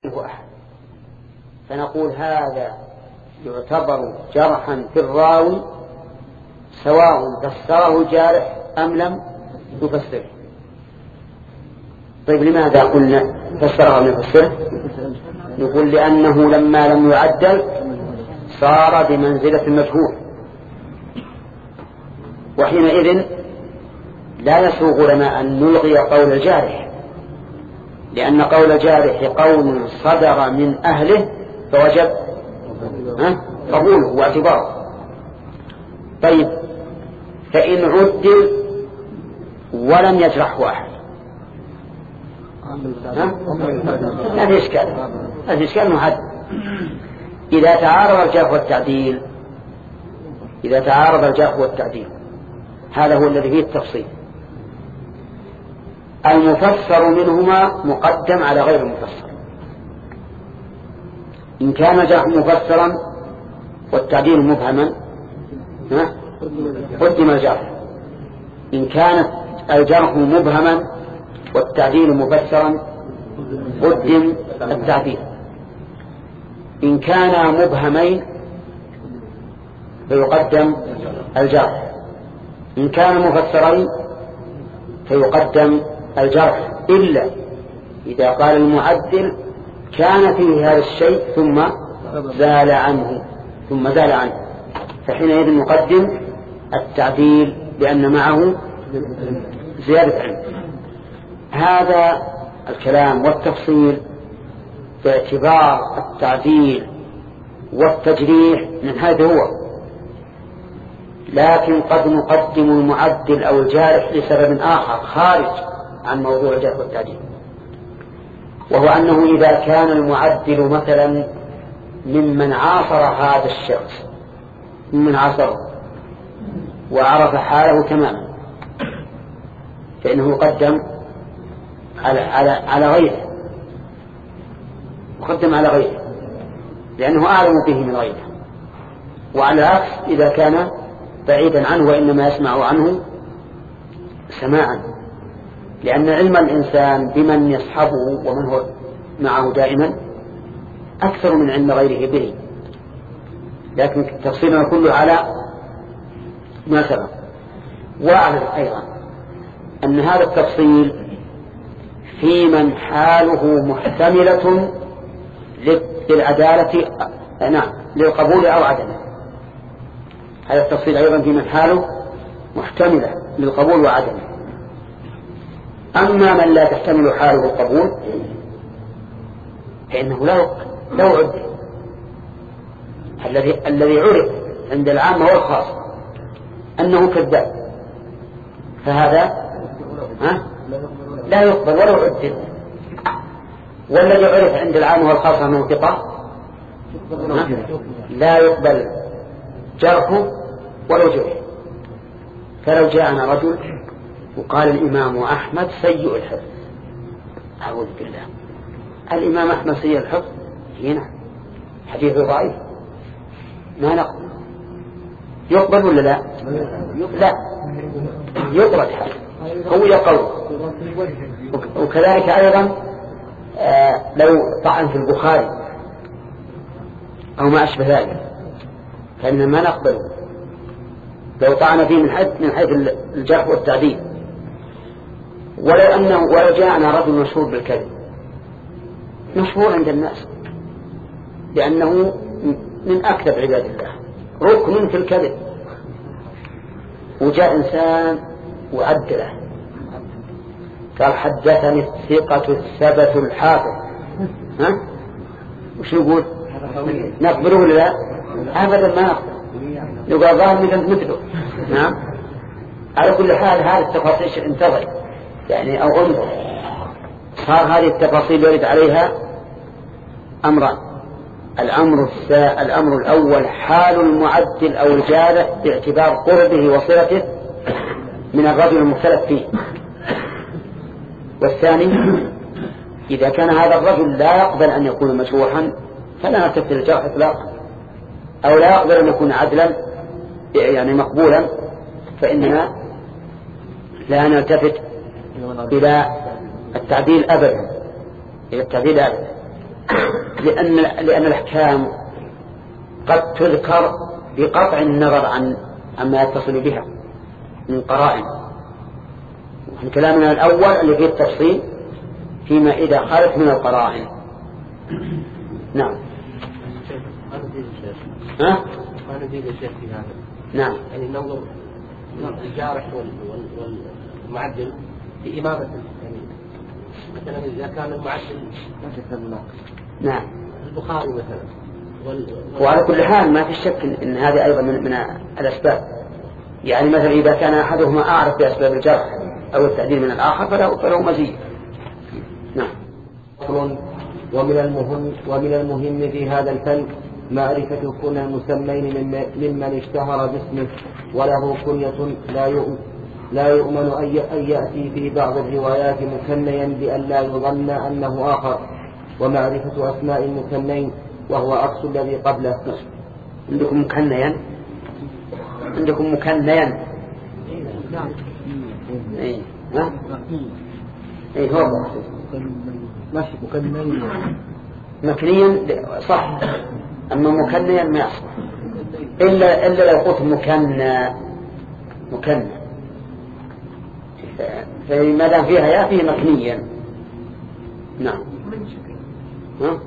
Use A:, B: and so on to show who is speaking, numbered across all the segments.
A: هو أحد، فنقول هذا يعتبر جرحا في الراوي سواء فسره الجارح أم لم يفسره. طيب لماذا قلنا فسره أم يفسره؟ نقول لأنه لما لم يعدل صار بمنزلة المجهول، وحينئذ لا يسوغ لنا أن نلغي قول الجارح، لأن قول الجارح قول صدر من أهله فوجب قبوله واعتباره. طيب فإن عدل ولم يجرحه أحد ما في إشكال معد. إذا تعارض الجرح والتعديل، إذا تعارض الجرح والتعديل هذا هو الذي فيه التفصيل. المفسر منهما مقدم على غير المفسر. إن كان الجرح مفسرا والتعديل مبهما قدم الجرح، إن كان الجرح مبهما والتعديل مفسرا قدم التعديل. إن كان مبهمين فيقدم الجرح، إن كان مفسرين فيقدم الجرح، إلا إذا قال المعدل كان فيه هذا الشيء ثم زال عنه فحينئذ نقدم التعديل لأن معه زيادة علم. هذا الكلام والتفصيل باعتبار التعديل والتجريح من هذا هو، لكن قد نقدم المعدل أو الجارح لسبب آخر خارج عن موضوع الجرح والتعديل، وهو أنه إذا كان المعدل مثلا ممن عاصر هذا الشخص، ممن عاصره وعرف حاله تماما، فإنه يقدم على غيره، مقدم على غيره لأنه أعلم به من غيره. وعلى العكس إذا كان بعيدا عنه وإنما يسمع عنه سماعا، لأن علم الإنسان بمن يصحبه ومن هو معه دائما أكثر من علم غيره به. لكن تفصيلنا كله على ما سبق. وأعلم أيضا أن هذا التفصيل في من حاله محتملة للعدالة للقبول أو عدمه. هذا التفصيل أيضا في من حاله محتملة للقبول وعدمه. أما من لا تحتمل حاله القبول فإنه لا يعد. الذي عرف عند العامة والخاص أنه كذاب فهذا لا يقبل ولا يعد. والذي عرف عند العامة والخاص أنه ثقة لا يقبل جرحه ولا جرحه. فلو جاءنا رجل وقال الإمام أحمد سيء الحفظ، أعوذ بالله، الإمام أحمد سيء الحفظ هنا حديث ضعيف ما نقبل. يقبل ولا لا؟ لا يطرد هذا هو يقول. وكذلك أيضا لو طعن في البخاري أو ما أشبه ذلك فإننا ما نقبله لو طعن فيه من حيث الجرح والتعديل. ولو جاءنا رجل مشهور بالكذب، مشهور عند الناس لأنه من أكذب عباد الله، ركن في الكذب، وجاء إنسان وعدله قال حدثني الثقة الثبت الحافظ، وش نقول؟ نقبله ولا لا؟ أبدا ما نقبل، يقال ظاهر مثله. نعم. على كل حال هذه التفاصيل انتظر يعني أو انظر، صار هذه التفاصيل يرد عليها أمران. الأمر الأول حال المعدل أو الجارح باعتبار قربه وصلته من الرجل المختلف فيه. والثاني إذا كان هذا الرجل لا يقبل أن يكون مجروحا فلا نلتفت الجرح إطلاقا، أو لا يقبل أن يكون عدلا يعني مقبولا، فإننا لا نلتفت إلى التعديل أبدا، لأن الأحكام قد تذكر بقطع النظر عما يتصل بها من قرائن. كلامنا الأول اللي فيه التفصيل فيما إذا خالف من القرائن. نعم. ها؟
B: ما نزيد الشيخ في هذا.
A: نعم.
B: يعني ننظر الجارح والمعدل في إمامة، يعني مثلا إذا كان المعدل مثلا
A: نعم
B: البخاري مثلا
A: وعلى كل حال ما في شك إن هذه أيضا من الأسباب. يعني مثلا إذا كان أحدهما أعرف بأسباب الجرح أو التعديل من الآخر فله مزيد. نعم.
B: ومن المهم في هذا الفن معرفة كون المسمين ممن اشتهر باسمه وله كنية لا يؤمن أن يأتي في بعض الروايات مكنيا بأن لا يظن أنه آخر، ومعرفة أسماء المكنين وهو عكس الذي قبله.
A: عندكم مكنيا؟ عندكم مكنيا؟ اي ها؟ اي هو
B: ماشي مكنين
A: مكنيا صح، أما مكنيا ما يصح إلا لو قلت مكنى فما دام فيها يا فيه مكنيا. نعم. ها؟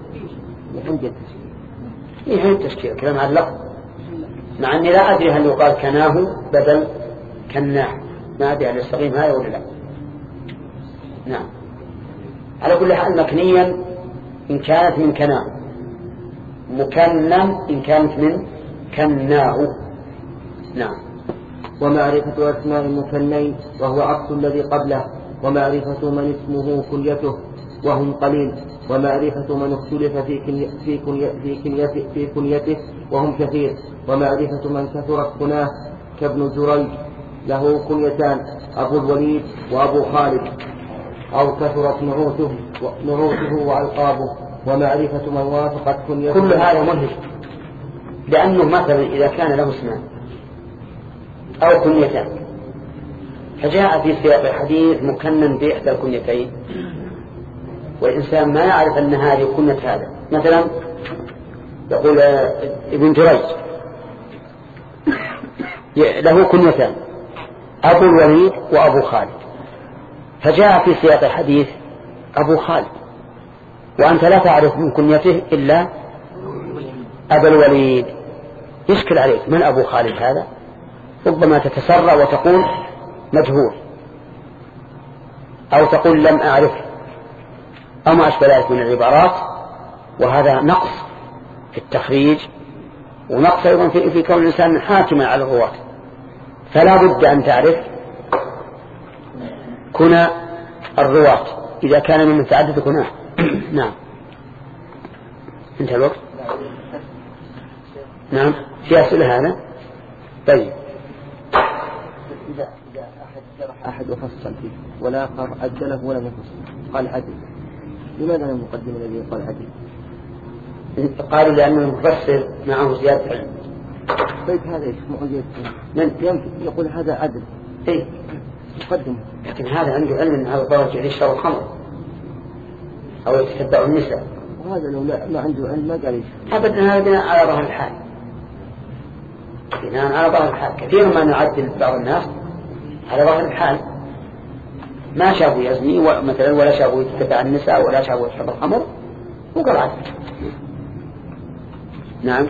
A: إيه التشكيل كلام على اللفظ، مع أني لا أدري هل يقال كناه بدل كناه، ما أدري هل يستقيم هذا ولا لا. نعم. على كل حال مكنيا إن كانت من كناه، مكنن إن كانت من كناه. نعم.
B: ومعرفة أسماء المكنين وهو عكس الذي قبله، ومعرفة من اسمه كنيته وهم قليل، ومعرفة من اختلف في كنيته وهم كثير، ومعرفة من كثرت كناه كابن جريج له كنيتان أبو الوليد وأبو خالد، أو كثرت نعوته وألقابه، ومعرفة من وافقت كنيته.
A: كل هذا مهم، لأنه مثلا إذا كان له اسمان أو كنيتان فجاء في سياق الحديث مكنن بإحدى الكنيتين والإنسان ما يعرف أن هذه كنية هذا، مثلا يقول ابن جريج له كنيتان أبو الوليد وأبو خالد، فجاء في سياق الحديث أبو خالد وأنت لا تعرف من كنيته إلا أبو الوليد، يشكل عليك من أبو خالد هذا؟ ربما تتسرع وتقول مجهول أو تقول لم أعرف أو ما أشبه ذلك من العبارات، وهذا نقص في التخريج ونقص أيضا في كون الإنسان حاكما على الرواة، فلا بد أن تعرف كنى الرواة إذا كان من متعدد كناه. نعم. انتهى الوقت. نعم في أسئلة هذا. طيب
B: إذا أحد وفصل فيه والآخر عدله ولم يفصل قال عدل، لماذا لم يقدم الذي قال عدل؟
A: قالوا لأن المفسر معه زيادة علم.
B: طيب هذا يسمع زيادة علم، يقول هذا عدل
A: إيه
B: يقدم،
A: لكن هذا عنده علم أن هذا ضرر في شرب الخمر أو يتتبع النساء،
B: وهذا لو ما عنده علم ما قال
A: أبدا. هذا بناء على ظهر الحال، بناء على ظهر الحال. كثير ما نعدل بعض الناس على ظهر الحال، ما شافوا يزني مثلا ولا شافوا يتتبع النساء ولا شافوا يشرب الخمر وقال عدل. نعم.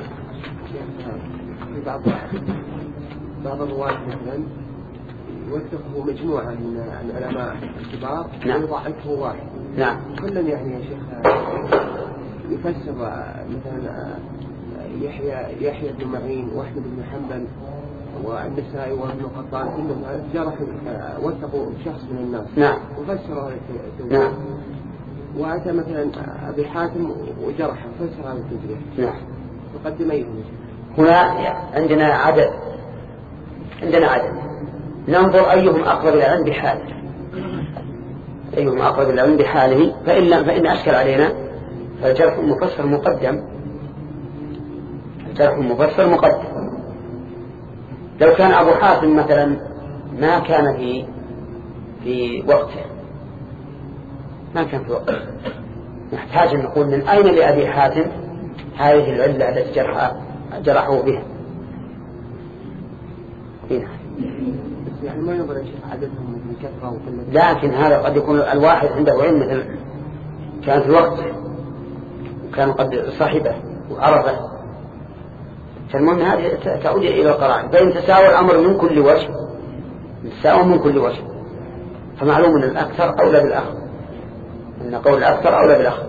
B: بعض الرواة مثلا يوثقه مجموعة من العلماء الكبار ويضعفه واحد.
A: نعم.
B: كلا يعني يا شيخ يفسر مثلا يحيى بن معين وأحمد بن حنبل والنسائي وابن قطان كلهم جرح وثقوا شخص من الناس.
A: نعم.
B: وفسر هذا التوجيه.
A: نعم.
B: وأتى مثلا أبي حاتم وجرح فسر هذا التوجيه.
A: نعم.
B: يقدم أيه؟
A: هنا عندنا عدد ننظر أيهم أقرب إلى العلم بحاله، أيهم أقرب إلى العلم بحاله، فإن أشكل علينا فالجرح المفسر مقدم. الجرح المفسر مقدم. لو كان أبو حاتم مثلا ما كان في وقته، ما كان في وقته نحتاج أن نقول من أين لأبي حاتم هذه العلة التي جرحوا بها. هنا
B: يعني ما ينظر عددهم من كثرة وقلة،
A: لكن هذا قد يكون الواحد عنده علم مثل كان في وقت كان قد صاحبه وعرفه، فالمهم هذه تعود إلى القرائن. فإن تساوى الأمر من كل وجه، تساوى من كل وجه، فمعلوم أن الأكثر أولى بالأخذ، أن قول الأكثر أولى بالأخذ.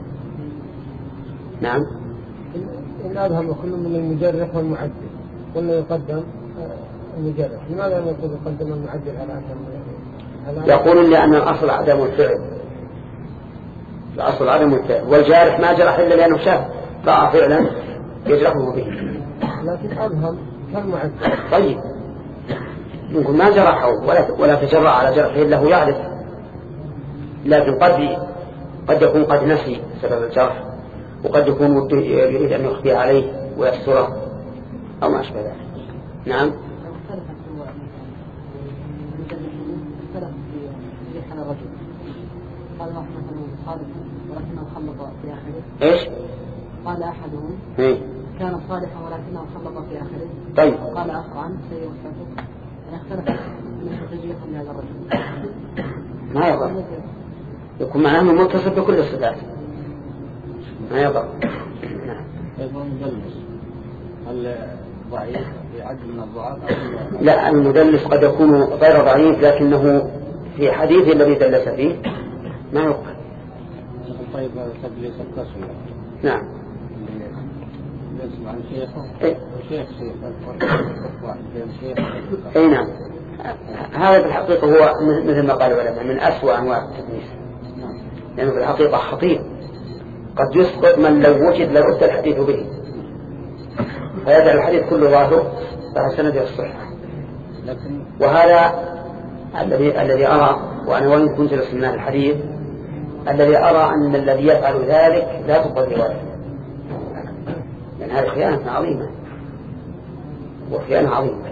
A: نعم.
B: إن أذهب كل من المجرح والمعدل قلنا يقدم المجرح، لماذا نقول يقدم المعدل على
A: يقولون لأن الأصل عدم الفعل، الأصل عدم الفعل، والجارح ما جرح إلا لأنه شاف رأى فعلا يجرحه به.
B: لكن أذهب كالمعدل.
A: طيب ممكن ما جرحه ولا تجرع على جرحه إلا هو يعرف، لكن قد يكون قد نسي سبب الجرح، وقد يكون يريد أن يخفي عليه ويستره أو ما أشبه ذلك. نعم.
B: قال مثلا صالح ولكنه خلط في آخره.
A: إيش؟
B: قال أحدهم كان صالحا ولكنه خلط في آخره.
A: طيب.
B: قال آخر عنه سيء وصفه. أنا اختلف من تجريح لهذا الرجل.
A: ما يضر، يكون معناه متصل بكل الصفات، ما يضر. نعم.
B: هل ضعيف يعد من الضعاف؟
A: لا، المدلس قد يكون غير ضعيف لكنه في حديث الذي دلس فيه ما يقبل.
B: طيب تدليس القسم.
A: نعم.
B: يسمع عن شيخه. شيخ
A: اي نعم. هذا في الحقيقة هو مثل ما قال العلماء من أسوأ أنواع التدليس، لأنه في الحقيقة خطير، قد يسقط من لو وجد لرد الحديث به، فيجعل الحديث كله ظاهر فسند الصحة. وهذا الذي أرى، وأنا وإن كنت لسنان الحديث، الذي أرى أن الذي يفعل ذلك لا تقبل روايته، لأن هذه خيانة عظيمة وخيانة عظيمة.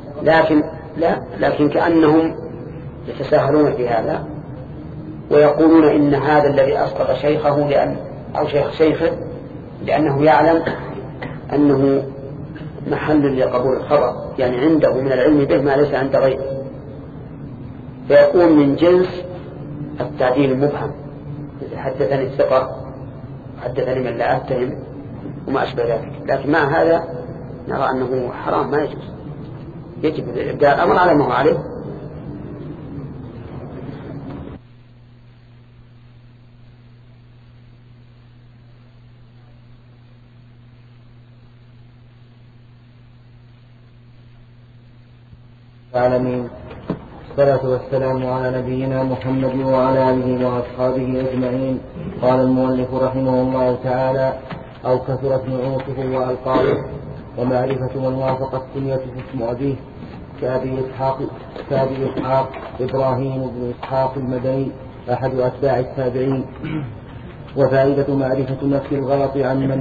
A: لكن كأنهم يتساهلون في هذا ويقولون إن هذا الذي أسقط شيخه أو شيخه لأنه يعلم أنه محل لقبول الخبر، يعني عنده من العلم به ما ليس عند غيره، فيكون من جنس التعديل المبهم، حدثني الثقة، حدثني من لا أتهم وما أشبه ذلك. لكن مع هذا نرى أنه حرام، ما يجوز، يجب الإبداء الأمر على ما هو عليه.
B: العالمين، الصلاة والسلام على نبينا محمد وعلى آله وأصحابه أجمعين. قال المؤلف رحمه الله تعالى: أو كثرت نعوته وألقابه ومعرفة من وافقت كنيته اسم أبيه كأبي إسحاق إبراهيم بن إسحاق المدني أحد أتباع التابعين. وفائدة معرفة نفس الغلط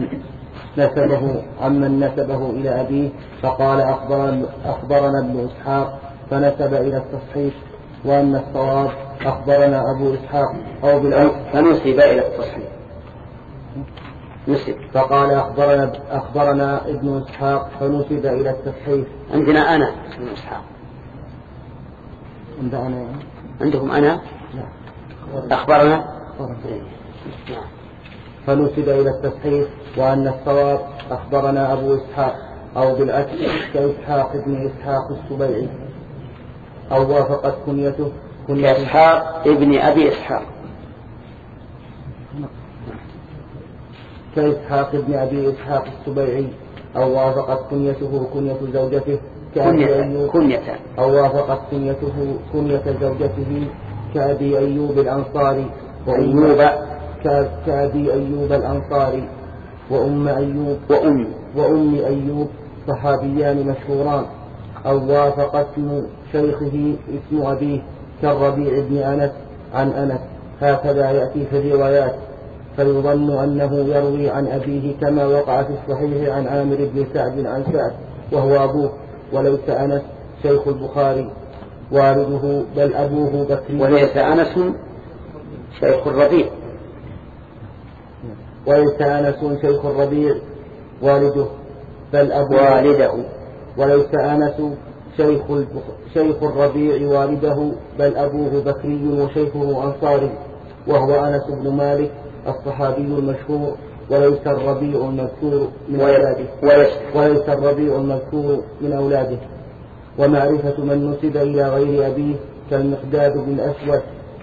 B: عمن نسبه إلى أبيه، فقال أخبرنا ابن إسحاق فنسب إلى التصحيح، وأن الصواب أخبرنا أبو إسحاق أو بالعكس
A: فنسب إلى التصحيح. نسب
B: فقال أخبرنا ابن إسحاق فنسب إلى التصحيح.
A: عندنا أنا ابن إسحاق، عندكم أنا أخبرنا
B: فنسب إلى التصحيح، وأن الصواب أخبرنا أبو إسحاق أو بالعكس كإسحاق ابن إسحاق السبيعي، أو وافقت كنيته
A: كإسحاق ابن أبي إسحاق،
B: كإسحاق ابن أبي إسحاق السبيعي، أو وافقت كنيته كنية زوجته
A: كنية
B: أو وافقت كنيته كنية زوجته كأبي أيوب الأنصاري كأبي أيوب الأنصاري وأم أيوب صحابيان مشهوران، أو وافق اسم شيخه اسم أبيه كالربيع بن أنس عن أنس، هكذا يأتي في الروايات، فيظن أنه يروي عن أبيه كما وقع في الصحيح عن عامر بن سعد عن سعد وهو أبوه، وليس أنس شيخ البخاري والده بل أبوه بكري،
A: وليس أنس شيخ الربيع
B: وليس أنس شيخ الربيع والده بل أبوه
A: والده.
B: وليس أنس شيخ الربيع والده بل أبوه بكري وشيخه أنصاري وهو أنس بن مالك الصحابي المشهور. وليس الربيع المذكور من أولاده وليس الربيع المذكور من أولاده. ومعرفة من نسب إلى غير أبيه كالمقداد بن الأسود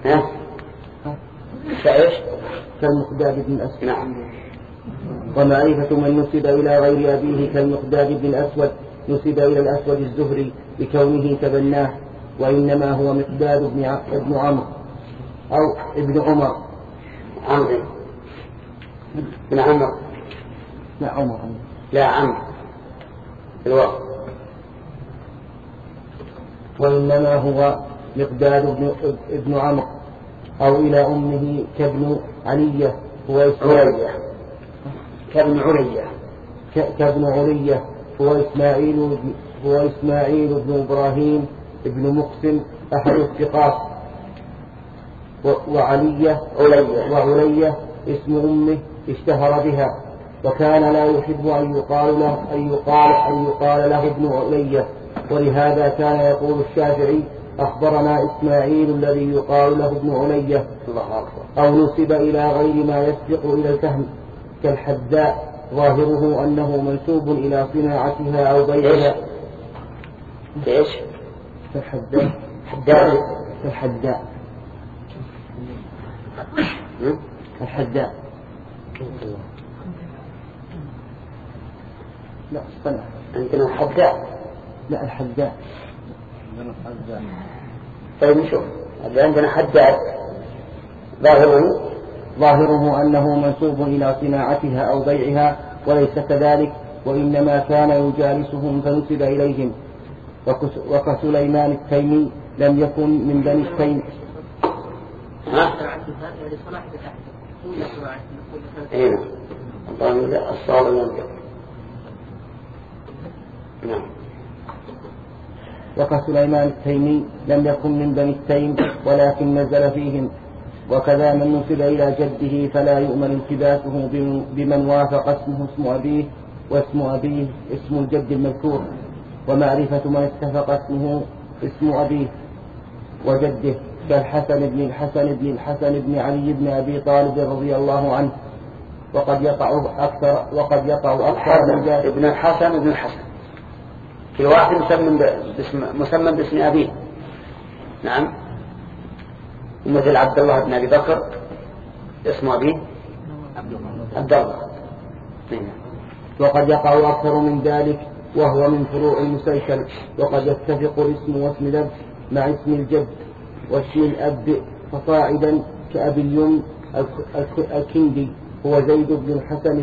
B: كالمقداد بن الأسود.
A: نعم.
B: ومعرفة من نسب إلى غير أبيه كالمقداد بن الأسود نسب إلى الأسود الزهري بكونه تبناه، وإنما هو مقداد بن عمرو أو ابن عمر.
A: عمرو بن عمرو.
B: لا عمر.
A: لا عمرو الوقت.
B: وإنما هو مقداد ابن عمرو أو إلى أمه كابن علية هو
A: كابن علية
B: هو إسماعيل بن إبراهيم بن مقسم أحد الثقات. وعلية اسم أمه اشتهر بها، وكان لا يحب أن يقال له ابن علية، ولهذا كان يقول الشافعي أخبرنا إسماعيل الذي يقال له ابن علية، أو نسب إلى غير ما يسبق إلى الفهم كالحداء، ظاهره أنه منسوب إلى صناعتها أو بيعها.
A: إيش؟
B: الحداء. لا اصطنع
A: عندنا الحداء.
B: لا الحداء.
A: طيب نشوف عندنا حداء
B: ظاهره أنه منسوب إلى صناعتها أو بيعها، وليس كذلك، وإنما كان يجالسهم فنسب إليهم. وكسليمان التيمي لم يكن من بني التيم. وكسليمان التيمي لم يكن من بني التيم ولكن نزل فيهم. وكذا من نسب إلى جده فلا يؤمن التباسه بمن وافق اسمه اسم أبيه واسم أبيه اسم الجد المذكور، ومعرفة من اتفق اسمه اسم أبيه وجده كالحسن بن علي بن أبي طالب رضي الله عنه. وقد يقع أكثر من ذلك.
A: ابن الحسن كل واحد مسمى باسم أبيه. نعم. مثل عبد الله بن أبي بكر اسم أبيه عبد الله.
B: وقد يقع أكثر من ذلك وهو من فروع المسلسل. وقد يتفق الاسم واسم الأب مع اسم الجد واسم الأب فصاعدا كأبي اليم الكندي هو زيد بن الحسن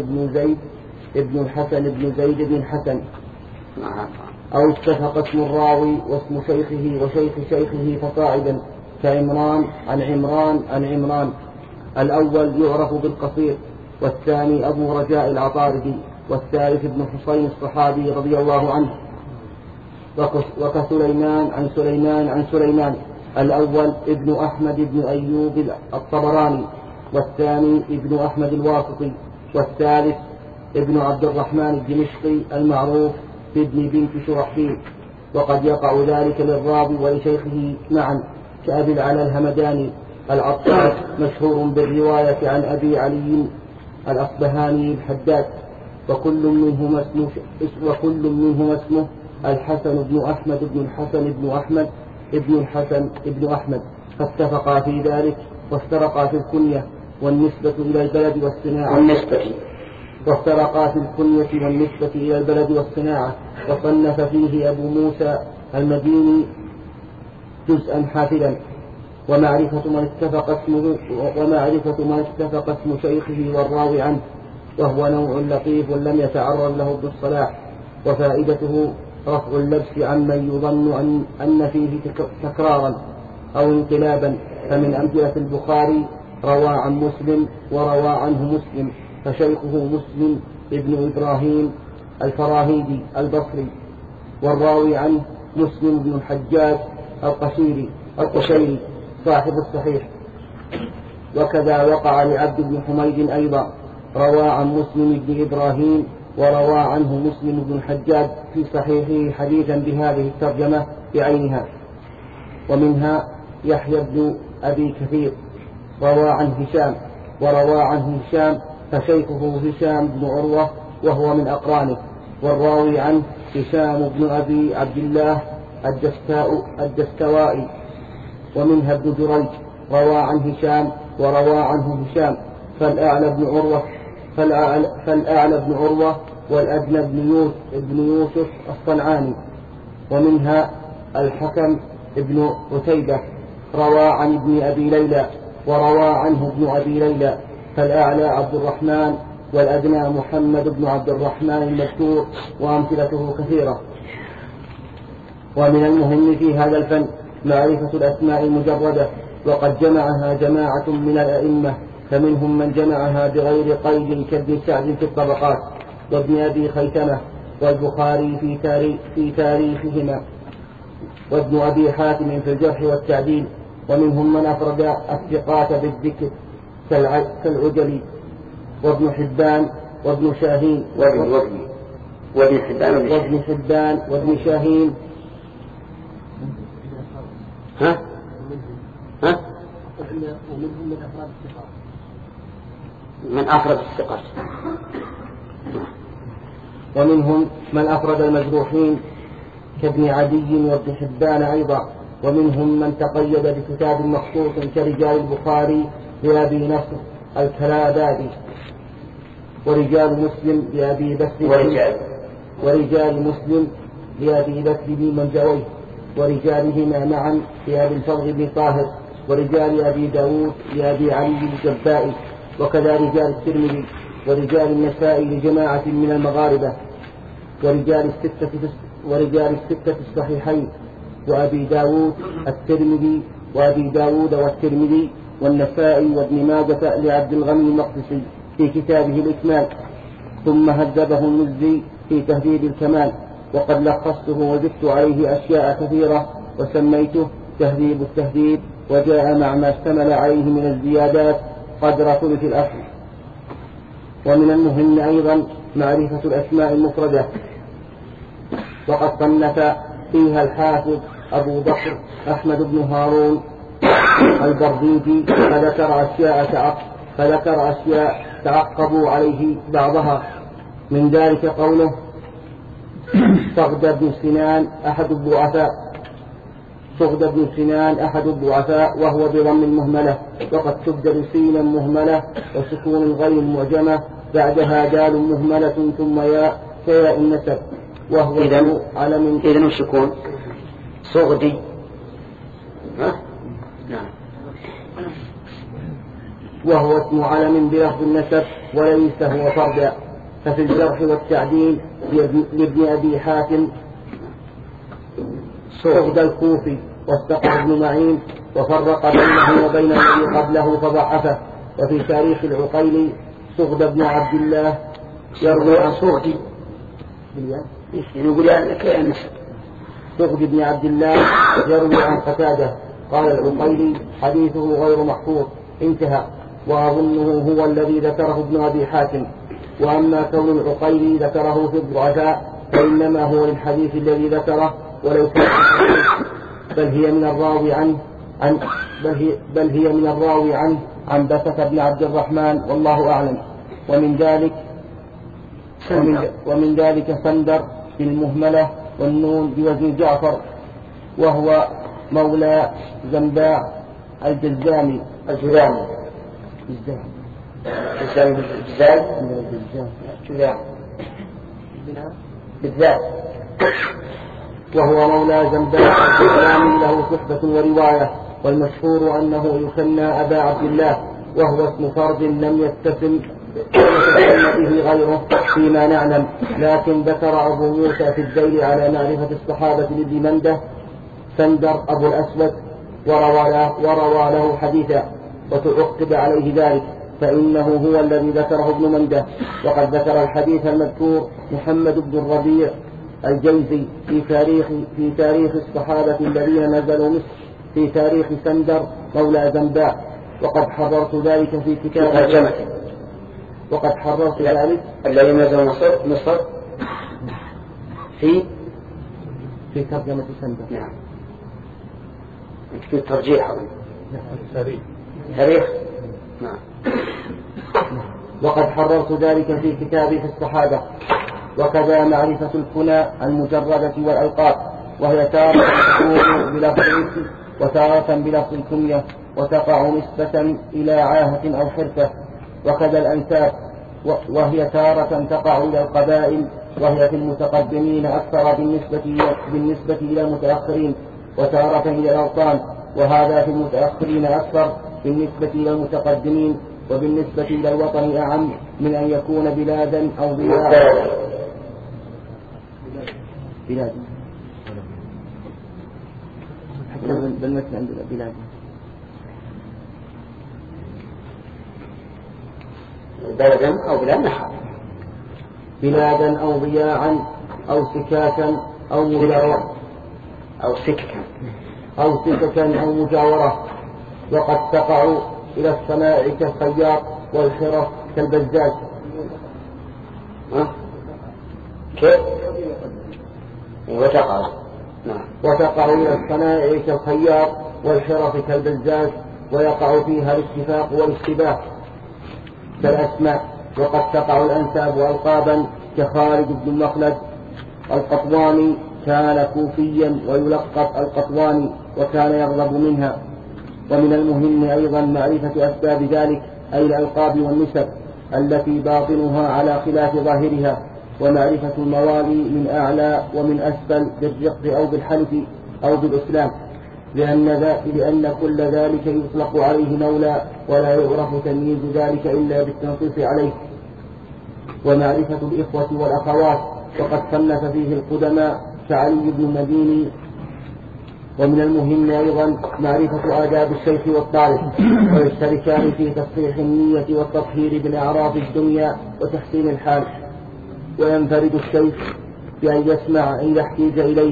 B: بن زيد بن حسن. أو اتفق اسم الراوي واسم شيخه وشيخ شيخه فصاعدا كعمران عن عمران. الأول يعرف بالقصير، والثاني أبو رجاء العطاردي، والثالث ابن حسين الصحابي رضي الله عنه. وكسليمان عن سليمان الأول ابن أحمد بن أيوب الطبراني، والثاني ابن أحمد الواسطي، والثالث ابن عبد الرحمن الدمشقي المعروف بابن بنت شرحبيل. وقد يقع ذلك للراوي ولشيخه معا كأبي العلا الهمداني العطار مشهور بالرواية عن أبي علي الأصبهاني الحداد، وكل منهما اسمه الحسن بن أحمد بن الحسن بن أحمد ابن الحسن ابن أحمد، فاتفقا في ذلك وافترقا في الكنية والنسبة إلى البلد والصناعة. وصنف فيه أبو موسى المديني جزءا حافلا. ومعرفة من اتفق اسم شيخه والراوي عنه، وهو نوع لطيف لم يتعرض له بالصلاح، وفائدته رفع اللبس عمن يظن أن فيه تكرارا أو انقلابا. فمن أمثلة البخاري روى عن مسلم وروى عنه مسلم، فشيخه مسلم ابن إبراهيم الفراهيدي البصري، والراوي عنه مسلم بن الحجاج القشيري صاحب الصحيح. وكذا وقع لعبد بن حميد أيضا، روى عن مسلم بن إبراهيم وروى عنه مسلم بن الحجاج في صحيحه حديثا بهذه الترجمة بعينها. ومنها يحيى بن أبي كثير روى عن هشام وروى عنه هشام فشيخه هشام بن عروة وهو من أقرانه، والراوي عنه هشام بن أبي عبد الله الدستوائي. ومنها ابن جريج روى عن هشام وروى عنه هشام فالأعلى بن عروة والأدنى بن يوسف الصنعاني. ومنها الحكم ابن عتيبة روى عن ابن أبي ليلى وروى عنه ابن أبي ليلى فالأعلى عبد الرحمن والأدنى محمد بن عبد الرحمن المذكور، وأمثلته كثيرة. ومن المهم في هذا الفن معرفة الأسماء المجردة، وقد جمعها جماعة من الأئمة، فمنهم من جمعها بغير قيد كابن سعد في الطبقات وابن أبي خيثمة والبخاري في تاريخهما وابن أبي حاتم في الجرح والتعديل. ومنهم من أفرد الثقات بالذكر كالعجلي وابن حبان وابن شاهين
A: وابن
B: حبان وابن شاهين.
A: ها؟
C: ومنهم من أفراد الثقات.
A: من أفرد الثقات.
B: ومنهم من أفرد المجروحين كابن عدي وابن حبان أيضا. ومنهم من تقيد بكتاب مخصوص كرجال البخاري لأبي نصر الكلابادي ورجال مسلم لأبي بكر بن منجوي ورجالهما معا لأبي الفضل بن طاهر ورجال أبي داود لأبي علي الجبائي، وكذا رجال الترمذي ورجال النسائي لجماعة من المغاربة ورجال الستة الصحيحين وأبي داود الترمذي وأبي داود والترمذي والنسائي وابن ماجة لعبد الغني المقدسي في كتابه الإكمال. ثم هذبه المزي في تهذيب الكمال، وقد لخصته وزدت عليه أشياء كثيرة وسميته تهذيب التهذيب، وجاء مع ما اشتمل عليه من الزيادات قدر ثلث الأصل. ومن المهم أيضا معرفة الأسماء المفردة، وقد صنف فيها الحافظ أبو بكر أحمد بن هارون البرديجي فذكر أشياء تعقبوا عليه بعضها، من ذلك قوله صغد بن سنان أحد الضعفاء وهو بضم المهملة، وقد تبدل سينا مهملة وسكون غير معجمة بعدها دال مهملة ثم ياء كياء النسب، وهو
A: إذن السكون صغدي.
B: وهو اسم علم بلفظ النسب وليس هو فردا. ففي الجرح والتعديل لابن أبي حاتم صغد الكوفي واستقر ابن معين وفرق بينه وبين الذي قبله فضعفه. وفي تاريخ العقيلي صغد ابن عبد الله
A: يروي عن صغدي يقول يعني
B: صغد ابن عبد الله يروي عن قتادة. قال العقيلي حديثه غير محفوظ انتهى، وأظنه هو الذي ذكره ابن أبي حاتم. وأما كون العقيلي ذكره في الضعفاء فإنما هو للحديث الذي ذكره، ولو كان بل هي من الراوي عنه عن بسة بن عبد الرحمن والله أعلم. ومن ذلك سندر بالمهملة والنون بوزن جعفر، وهو مولى زنباع الجزامي وهو مولى زنباع الجزامي له صحبة ورواية، والمشهور أنه يكنى أبا عبد الله، وهو اسم فرد لم يتسم به غيره فيما نعلم. لكن ذكر أبو موسى في الذيل على معرفة الصحابة لابن منده سندر أبو الأسود وروى له حديثا، وتعقب عليه ذلك فإنه هو الذي ذكره ابن منده. وقد ذكر الحديث المذكور محمد بن الربيع الجوزي في تاريخ الصحابة الذين نزلوا مصر في تاريخ سندر مولى زنباع، وقد حضرت ذلك في كتاب وقد حررت ذلك
A: الذي نزل مصر في
B: ترجمة سندة.
A: نعم. في الترجيح تاريخ. نعم.
B: وقد حررت ذلك في كتابي في الصحابة. وكذا معرفة الكنى المجردة والألقاب، وهي تارة تكون بلفظ الاسم وتارة بلفظ الكنية، وتقع نسبة إلى عاهة أو حرفة. وكذا الأنساب، وهي تارة تقع إلى القبائل، وهي في المتقدمين أكثر بالنسبة إلى المتأخرين، وتارة إلى الأوطان، وهذا في المتأخرين أكثر بالنسبة إلى المتقدمين، وبالنسبة إلى الوطن أعم من أن يكون بلادا أو بلادا. بالمثل عندنا بلاد.
A: بلدا أو بلاد نحو،
B: بلادا أو ضياعا أو سكاكا أو مجاورة أو سككا أو مجاورة. وقد تقع إلى السماع كالخياط، والخرف كالبزاز.
A: كيف؟ وتقع
B: إلى السماع كالخياط والخرف كالبزاز، ويقع فيها الاتفاق والاشتباه كالأسماء. وقد تقع الأنساب ألقابا كخالد بن مخلد القطواني، كان كوفيا ويلقب القطواني، وكان يغضب منها. ومن المهم أيضا معرفة أسباب ذلك، أي الألقاب والنسب التي باطنها على خلاف ظاهرها، ومعرفة الموالي من أعلى ومن أسفل بالرق أو بالحلف أو بالإسلام، لأن كل ذلك يطلق عليه مولى، ولا يعرف تمييز ذلك إلا بالتنصيص عليه. ومعرفة الإخوة والأخوات، وقد صنف فيه القدماء كعلي بن المديني. ومن المهم أيضا معرفة آداب الشيخ والطالب، ويشتركان في تصحيح النية والتطهير بالأعراض الدنيا وتحسين الحال. وينفرد الشيخ بأن يسمع إذا احتيج إليه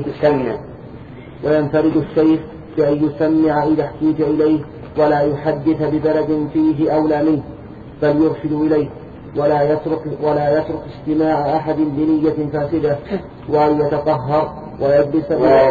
B: إذا احتيج إليه، ولا يحدث ببلد فيه أولى منه، بل يرشد إليه، ولا يترك استماع أحد بنية فاسدة، وأن يتطهر ويجلس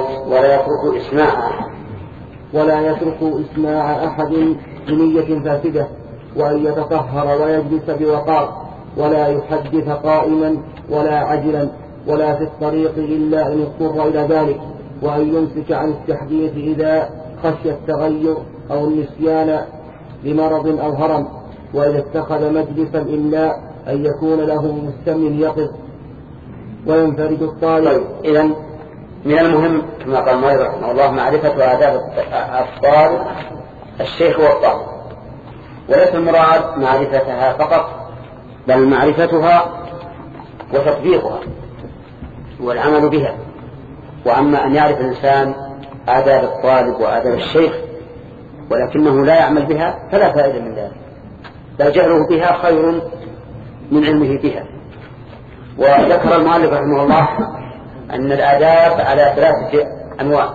B: ولا يترك إسماع أحد بنية فاسدة، وأن يتطهر ويجلس بوقار، ولا يحدث قائما ولا عجلا ولا في الطريق إلا إن اضطر إلى ذلك، وأن يمسك عن التحديث إذا خشي التغير أو النسيان لمرض أو هرم، وإذا اتخذ مجلسا إلا أن يكون له مستمع يقظ. وينفرد الطالب.
A: إذن من المهم كما قال المؤلف رحمه الله معرفة آداب الطالب الشيخ والطالب، وليس المراد معرفتها فقط، بل معرفتها وتطبيقها والعمل بها. وأما أن يعرف الإنسان آداب الطالب وآداب الشيخ ولكنه لا يعمل بها فلا فائدة من ذلك، بل جهله بها خير من علمه بها. وذكر المؤلف رحمه الله أن الآداب على 3 أنواع: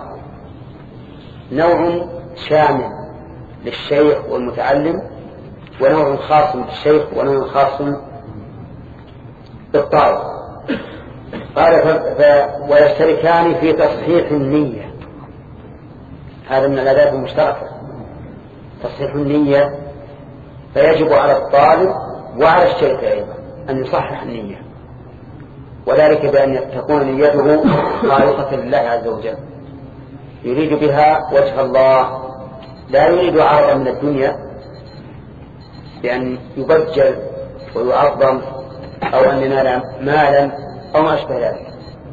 A: نوع شامل للشيخ والمتعلم، ونوع خاص بالشيخ، ونوع خاص بالطالب. قال ويشتركان في تصحيح النية. هذا من الآداب المشتركة، تصحيح النية، فيجب على الطالب وعلى الشيخ أيضا أن يصحح النية، وذلك بأن تكون نيته خالصة لله عز وجل، يريد بها وجه الله، لا يريد عرضا من الدنيا بأن يبجل ويعظم أو أن ينال مالا أو ما أشبه ذلك.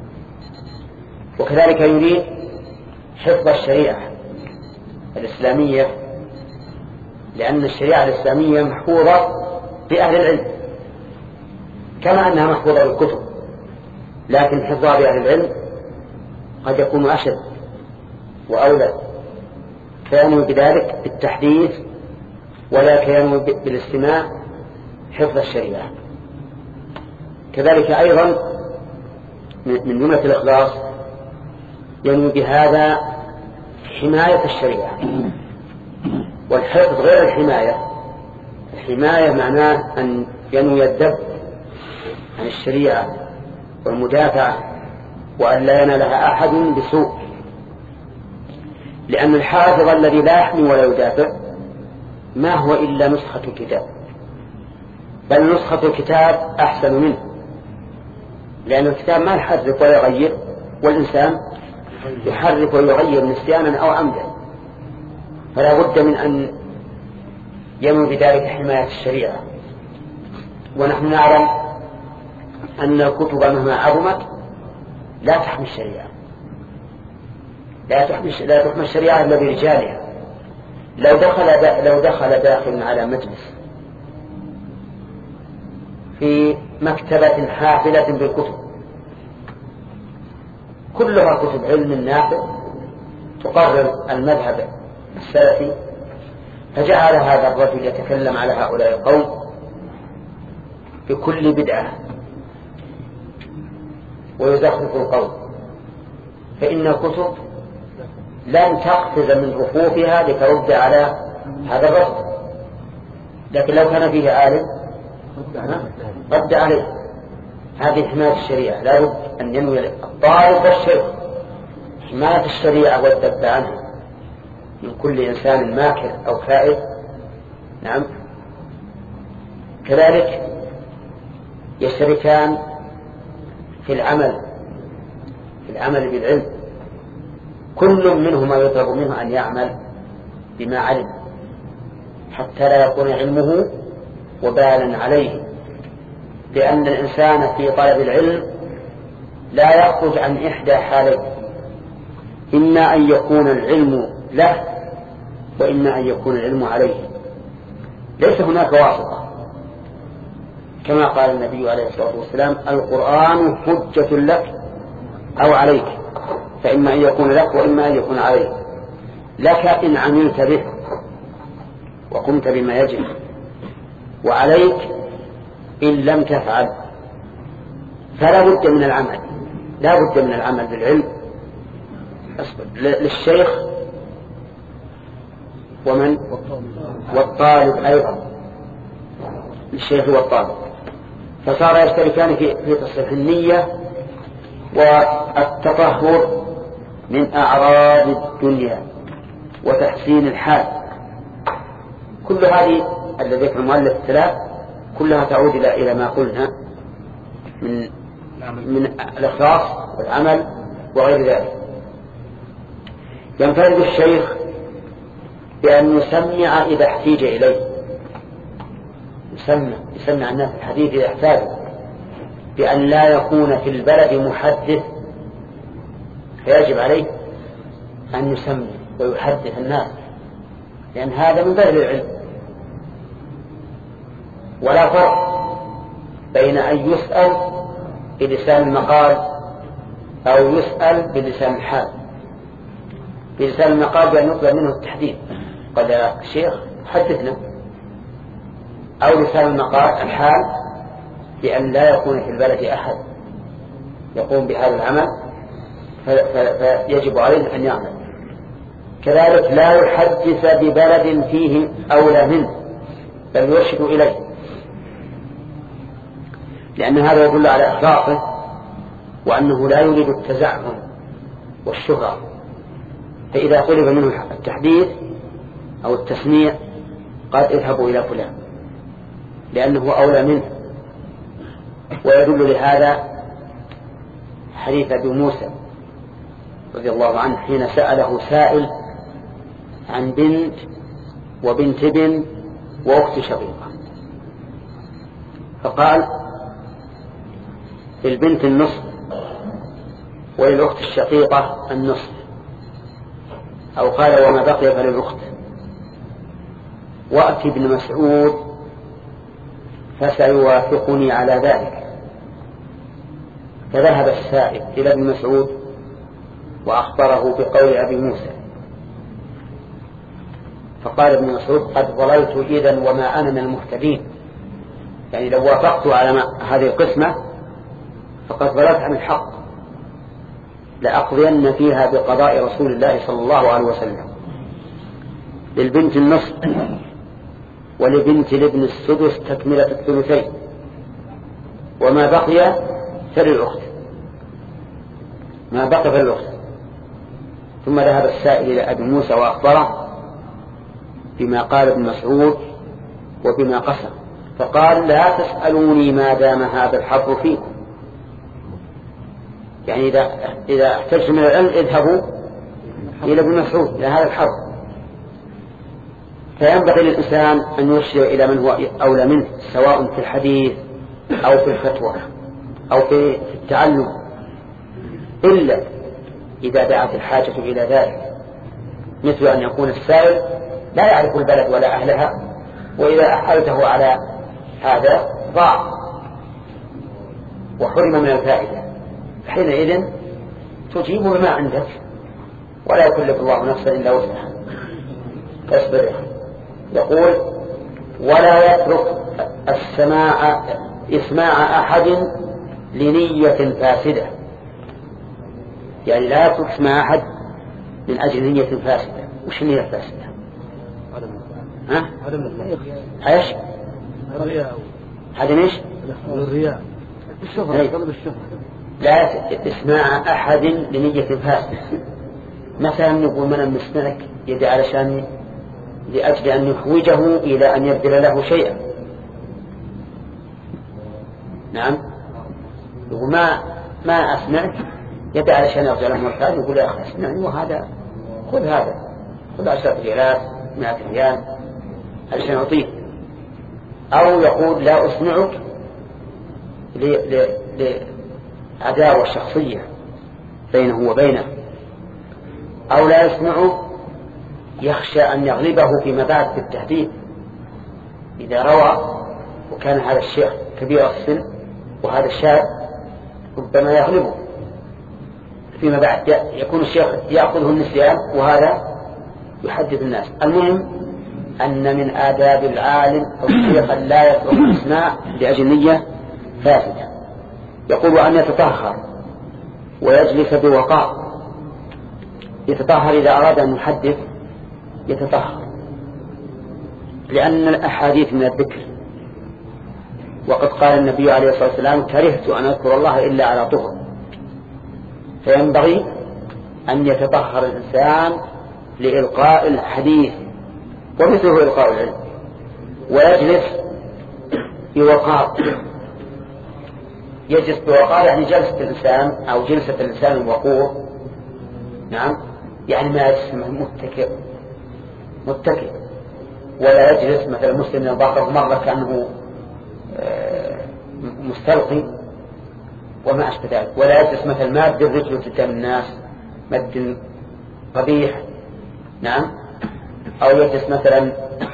A: وكذلك يريد حفظ الشريعة الإسلامية، لأن الشريعة الإسلامية محفوظة بأهل العلم كما أنها محفوظة بالكتب، لكن حفظها بأهل العلم قد يكون أشد وأولى، فينوي بذلك بالتحديث، ولا ينوي بالاستماع حفظ الشريعة. كذلك أيضا من جملة الإخلاص ينوي بهذا حماية الشريعة، والحفظ غير الحماية. الحماية معناه ينوي الذب عن الشريعة والمدافعة وأن لا ينالها أحد بسوء، لأن الحافظ الذي لا يحمي ولا يدافع ما هو إلا نسخة الكتاب، بل نسخة الكتاب أحسن منه، لأن الكتاب ما يحرك ولا يغير، والإنسان يحرك ويغير نسيانا أو عمدا، فلا بد من أن ينوي بذلك حماية الشريعة. ونحن نعلم أن الكتب مهما عظمت لا تحمي الشريعة، لا تحمي الشريعة إلا برجالها. لو دخل داخل على مجلس في مكتبة حافلة بالكتب كلها كتب علم نافع تقرر المذهب السلفي، فجعل هذا الرجل يتكلم على هؤلاء القوم بكل بدعة ويزخرف القول، فإن الكتب لن تقفز من رفوفها لترد على هذا الرجل، لكن لو كان فيه عالم رد عليه. هذه حماية الشريعة، لا بد أن ينوي الطالب والشيخ حماية الشريعة والذب عنها من كل إنسان ماكر أو كائد. نعم. كذلك يشتركان في العمل بالعلم، كل منهما يطلب منه أن يعمل بما علم حتى لا يكون علمه وبالا عليه، لأن الإنسان في طلب العلم لا يخرج عن إحدى حالين: إما أن يكون العلم له، وإما أن يكون العلم عليه، ليس هناك واسطة، كما قال النبي عليه الصلاة والسلام: القرآن حجة لك أو عليك، فإما أن يكون لك وإما أن يكون عليك، لك إن عملت به وقمت بما يجب، وعليك إن لم تفعل. فلا بد من العمل، لا بد من العمل بالعلم للشيخ ومن والطالب أيضا، للشيخ والطالب، فصار يشتركان في تصحيح النية والتطهر من أعراض الدنيا وتحسين الحال. كل هذه الذي ذكر المؤلف الثلاث كلها تعود إلى ما قلنا من الإخلاص والعمل وغير ذلك. ينفرد الشيخ بأن يسمع إذا احتيج إليه، يسمع الناس الحديث إذا احتاجوا، بأن لا يكون في البلد محدث، فيجب عليه أن يسمع ويحدث الناس، لأن هذا من باب العلم. ولا فرق بين أن يسأل بلسان المقال أو يسأل بلسان الحال. بلسان المقال بأن يطلب منه التحديد، قال يا شيخ حدثنا، أو لسان المقال الحال بأن لا يكون في البلد أحد يقوم بهذا العمل فيجب عليه أن يعمل. كذلك لا يحدث ببلد فيه أولى منه، بل يرشد إليه، لأن هذا يدل على إخلاصه وأنه لا يريد التزعم والشهرة. فإذا طلب منه التحديث أو التسميع قال اذهبوا إلى فلان لأنه أولى منه. ويدل لهذا حديث أبي موسى رضي الله عنه حين سأله سائل عن بنت وبنت ابن وأخت شقيقة، فقال للبنت النصف وللأخت الشقيقة النصف، أو قال وما بقي فللأخت، وأتي ابن مسعود فسيوافقني على ذلك. فذهب السائل إلى ابن مسعود وأخبره بقول أبي موسى، فقال ابن مسعود قد ضللت إذن وما أنا من المهتدين، يعني لو وافقت على هذه القسمة فقد ضللت عن الحق، لأقضين فيها بقضاء رسول الله صلى الله عليه وسلم. للبنت النصف ولبنت الابن السدس تكملة الثلثين، وما بقي فللأخت، ما بقي فللأخت. ثم ذهب السائل إلى أبي موسى وأخبره بما قال ابن مسعود وبما قسم، فقال لا تسألوني ما دام هذا الحظ فيكم، يعني إذا احتجت من العلم اذهبوا إلى ابن مسعود إلى هذا الحظ. فينبغي للإنسان أن يرشد إلى من هو أولى منه، سواء في الحديث أو في الفتوى أو في التعلم، إلا إذا دعت الحاجة إلى ذلك، مثل أن يكون السائل لا يعرف البلد ولا أهلها، وإذا أحالته على هذا ضاع وحرم من الفائدة، حينئذ تجيب بما عندك، ولا يكلف الله نفسا إلا وسعها، فاصبر. يقول ولا يترك إسماع أحد لنية فاسدة، يعني لا يترك اسماع أحد من أجل نية فاسدة. وش النية الفاسدة؟ ايش؟ هذا ايش؟
C: الرياء، الشهرة، طلب الشهرة.
A: لا اسماع أحد لنية فاسدة. مثلا نقول من المستنك يدعي علشان لأجل أن يحوجه إلى أن يبذل له شيئا، نعم، يقول ما أسمعك، يدعي علشان يرجع له مرتاد، يقول يا أخي اسمعني، وهذا خذ 10 ريالات 100 ريال علشان يعطيه. أو يقول لا أسمعك لعداوة شخصية بينه وبينه، أو لا يسمعه يخشى أن يغلبه فيما بعد بالتهديد، إذا روى وكان هذا الشيخ كبير السن وهذا الشاب ربما يغلبه فيما بعد، يكون الشيخ يأخذه النسيان وهذا يحدث الناس. المهم أن من آداب العالم أو الشيخ لا يترك الإسماع لأجل نية فاسدة. يقول أن يتطهر ويجلس بوقار. يتطهر إذا أراد أن يحدث يتطهر، لأن الأحاديث من الذكر، وقد قال النبي عليه الصلاة والسلام كرهت أن أذكر الله إلا على طهر. فينبغي أن يتطهر الإنسان لإلقاء الحديث، ومثله إلقاء العلم، ويجلس بوقار. يجلس بوقار يعني جلسة الإنسان أو جلسة الإنسان الوقور، نعم، يعني ما يسمى متكئ، ولا يجلس مثل مسلم يضاقه مرة كأنه مستلقي وما أشبه ذلك، ولا يجلس مثل ماد الرجل قدام الناس مد قبيح، نعم، أو يجلس مثلا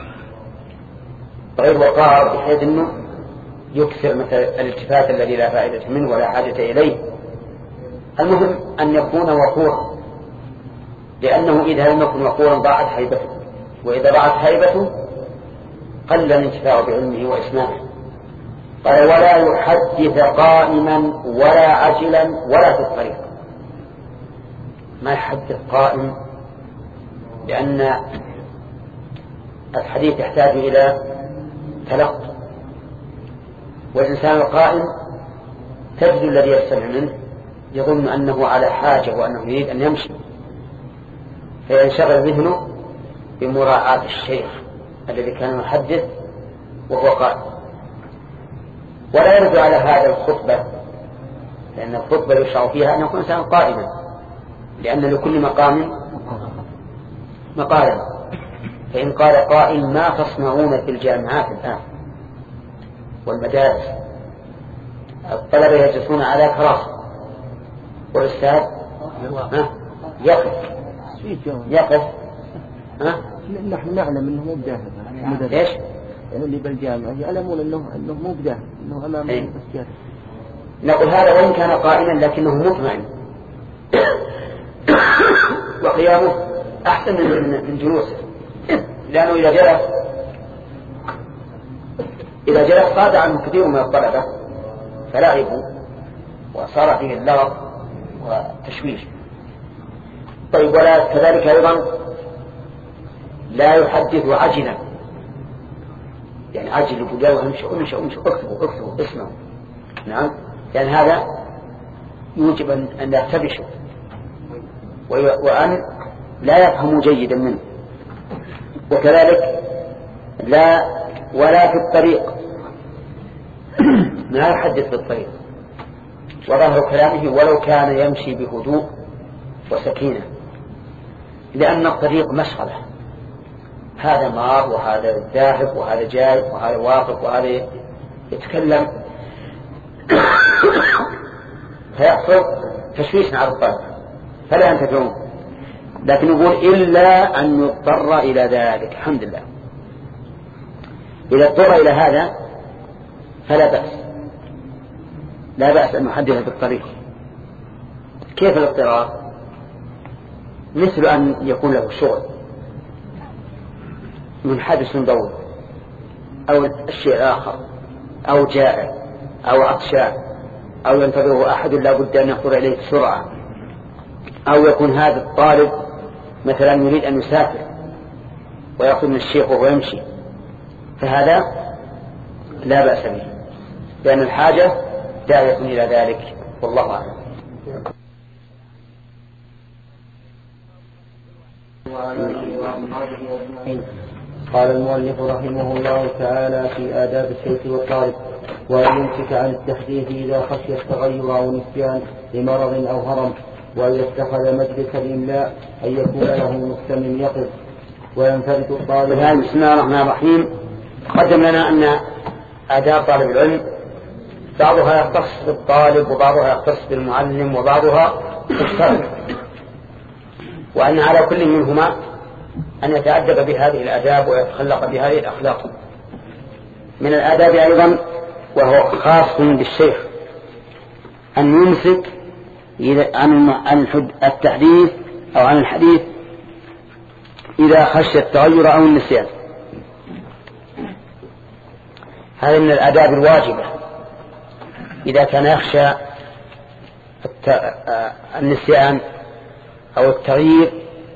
A: غير وقار بحيث أنه يكثر مثل الالتفات الذي لا فائدة منه ولا حاجة إليه. المهم أن يكون وقورا، لأنه إذا لم يكن وقورا ضاعت هيبته، وإذا ضاعت هيبته قل الانتفاع بعلمه وإسماعه. قال ولا يحدث قائما ولا عجلا ولا في الطريق. ما يحدث قائم، لأن الحديث يحتاج إلى تلقي، والإنسان القائم تجد الذي يستمع منه يظن أنه على حاجة وأنه يريد أن يمشي، فينشغل ذهنه بمراعاة الشيخ الذي كان يحدث وهو قائم. ولا يرد على هذا الخطبة، لأن الخطبة يشرع فيها أن يكون إنسان قائما، لأن لكل مقام مقالا. فإن قال قائل ما تصنعون في الجامعات الآن والمدارس؟ الطلبة يجلسون على كراسي والأستاذ يقف
B: نحن نعلم أنه مو بداهل.
A: ليش؟
B: يعني اللي بالجامعة يعلمون أنه مو بداهل، أنه أمام الأستاذ.
A: نقول هذا وإن كان قائما لكنه مطمئن، وقيامه أحسن من جلوسه، لأنه إذا جلس صاد عنه كثير من الطلبة فلعبوا وصار فيه اللغط وتشويش. طيب ولا كذلك أيضا لا يحدث عجلا، يعني عاجل يقول لا امشي اكتبوا اسمه. نعم، يعني هذا يوجب أن يرتبشوا وأن لا يفهموا جيدا منه. وكذلك ولا في الطريق لا يحدث في الطريق، وظاهر كلامه ولو كان يمشي بهدوء وسكينة، لأن الطريق مشغلة، هذا مار وهذا ذاهب وهذا جاي وهذا واقف وهذا يتكلم، فيحصل تشويش على الطريق فلا ينتفعون. لكن يقول إلا أن يضطر إلى ذلك. الحمد لله، إذا اضطر إلى هذا فلا بأس، لا بأس أن نحدث بالطريق. كيف الاضطرار؟ مثل أن يكون له شغل منحدث ضوء أو الشيء آخر أو جائع أو عطشان أو ينتظره أحد لا بد أن يخطر إليه بسرعة، أو يكون هذا الطالب مثلا يريد أن يسافر ويأخذ من الشيخ وهو يمشي، فهذا لا بأس به لأن الحاجة داعية إلى ذلك، والله أعلم.
B: قال المؤلف رحمه الله تعالى في آداب الشيخ والطالب: وأن يمسك عن التحديث إذا خشي التغير أو نسيان لمرض أو هرم، وأن يتخذ مجلس الإملاء أن يكون له مستمع يقظ، وينفرد الطالب.
A: بسم الله الرحمن الرحيم. قدم لنا أن آداب طالب العلم بعضها يختص بالطالب وبعضها يختص بالمعلم وبعضها بالطالب، وأن على كل منهما أن يتأدب بهذه الآداب ويتخلق بهذه الأخلاق. من الآداب أيضا وهو خاص بالشيخ أن يمسك عن التحديث أو عن الحديث إذا خشي التغير أو النسيان. هذا من الآداب الواجبة. إذا كان يخشى النسيان أو التغيير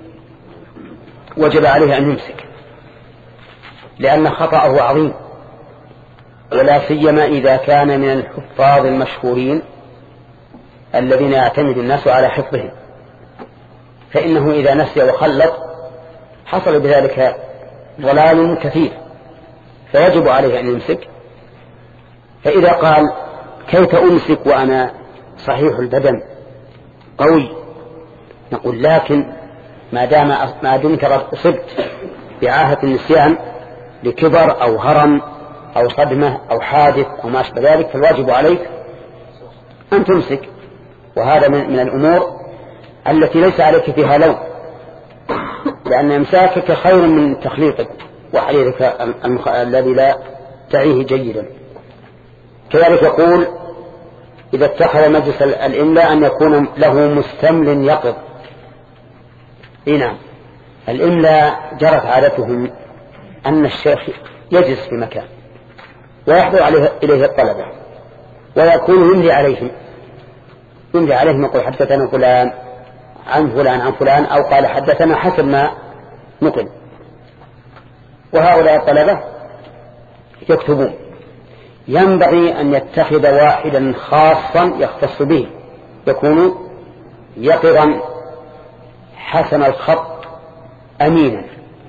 A: وجب عليه أن يمسك، لأن خطأه عظيم، ولا سيما إذا كان من الحفاظ المشهورين الذين يعتمد الناس على حفظهم، فإنه إذا نسي وخلط حصل بذلك ضلال كثير، فيجب عليه أن يمسك. فإذا قال: كيف أمسك وأنا صحيح البدن قوي؟ نقول: لكن ما دمت أصبت بعاهة النسيان لكبر أو هرم أو صدمة أو حادث أو ما أشبه ذلك، فالواجب عليك أن تمسك. وهذا من الأمور التي ليس عليك فيها لوم، لأن إمساكك خير من تخليطك وحريرك الذي لا تعيه جيدا. كذلك يقول: إذا اتخذ مجلس الإملاء أن يكون له مستمل يقظ. نعم، الإملاء جرت عادتهم أن الشيخ يجلس في مكان ويحضر إليه الطلبة ويكون يملي عليهم يقول: حدثنا فلان عن فلان عن فلان، أو قال حدثنا حسب ما نقل. وهؤلاء الطلبة يكتبون. ينبغي أن يتخذ واحدا خاصا يختص به، يكون يقظا حسن الخط أمينا،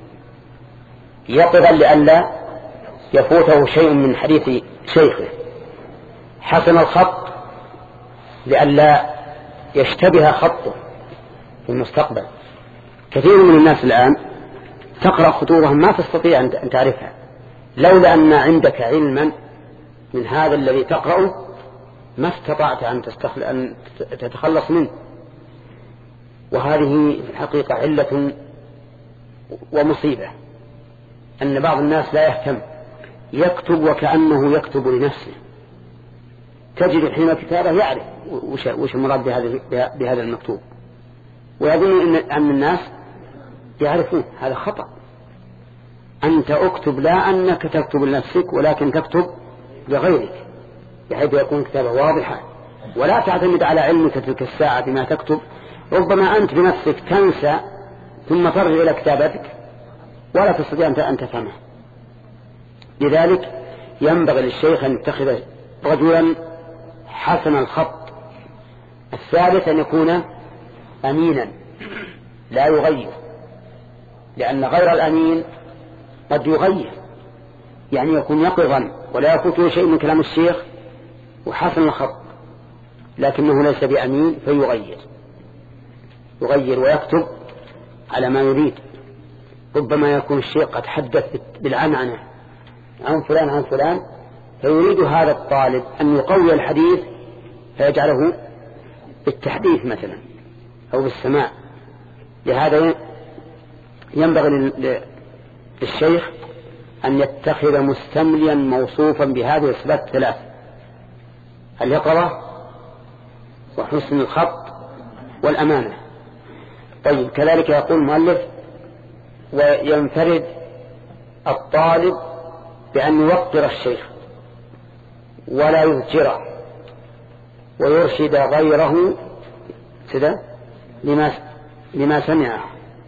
A: يقظا لئلا يفوته شيء من حديث شيخه، حسن الخط لئلا يشتبه خطه في المستقبل. كثير من الناس الآن تقرأ خطوطهم ما تستطيع أن تعرفها، لولا أن عندك علما من هذا الذي تقرأه ما استطعت أن تتخلص منه. وهذه في الحقيقة علة ومصيبة، أن بعض الناس لا يهتم، يكتب وكأنه يكتب لنفسه. تجد حين كتابه يعرف وش المراد بهذا المكتوب، ويظن أن الناس يعرفون. هذا خطأ. أنت أكتب لا أنك تكتب لنفسك، ولكن تكتب لغيرك، بحيث يكون كتابة واضحة، ولا تعتمد على علمك تلك الساعة بما تكتب. ربما أنت بنفسك تنسى ثم ترجع إلى كتابتك ولا تستطيع أن تفهمها. لذلك ينبغي للشيخ أن يتخذ رجلا حسن الخط. الثالث أن يكون أمينا لا يغير، لأن غير الأمين قد يغير، يعني يكون يقظا ولا يفوته شيء من كلام الشيخ وحسن الخط، لكنه ليس بأمين فيغير ويكتب على ما يريد. ربما يكون الشيخ قد حدث بالعنعنة عن فلان فيريد هذا الطالب أن يقوي الحديث فيجعله بالتحديث مثلا أو بالسماع. لهذا ينبغي للشيخ أن يتخذ مستمليا موصوفا بهذه الصفات الثلاث: اليقظة وحسن الخط والأمانة. طيب، كذلك يقول المؤلف: وينفرد الطالب بأن يوقر الشيخ ولا يذكره ويرشد غيره لما سمعه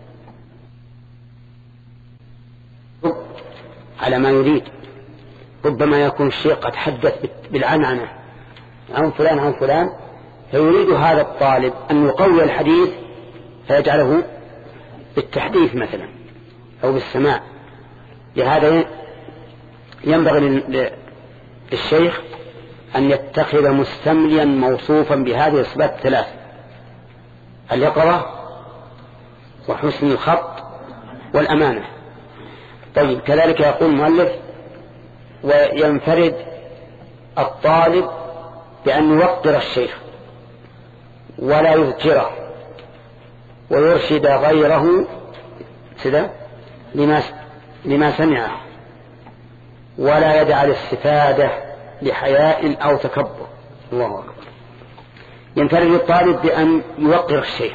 A: على ما يريد. ربما يكون الشيخ قد حدث بالعنعنة عن فلان فيريد هذا الطالب أن يقوي الحديث فيجعله بالتحديث مثلا أو بالسماع. لهذا ينبغي للشيخ أن يتخذ مستمليا موصوفا بهذه الصفات الثلاث: اليقظة وحسن الخط والأمانة. طيب، كذلك يقول المؤلف: وينفرد الطالب بأن يوقر الشيخ ولا يذكره ويرشد غيره لما سمعه ولا يدع الاستفادة لحياء أو تكبر. الله أكبر. ينفرد الطالب بأن يوقر الشيخ.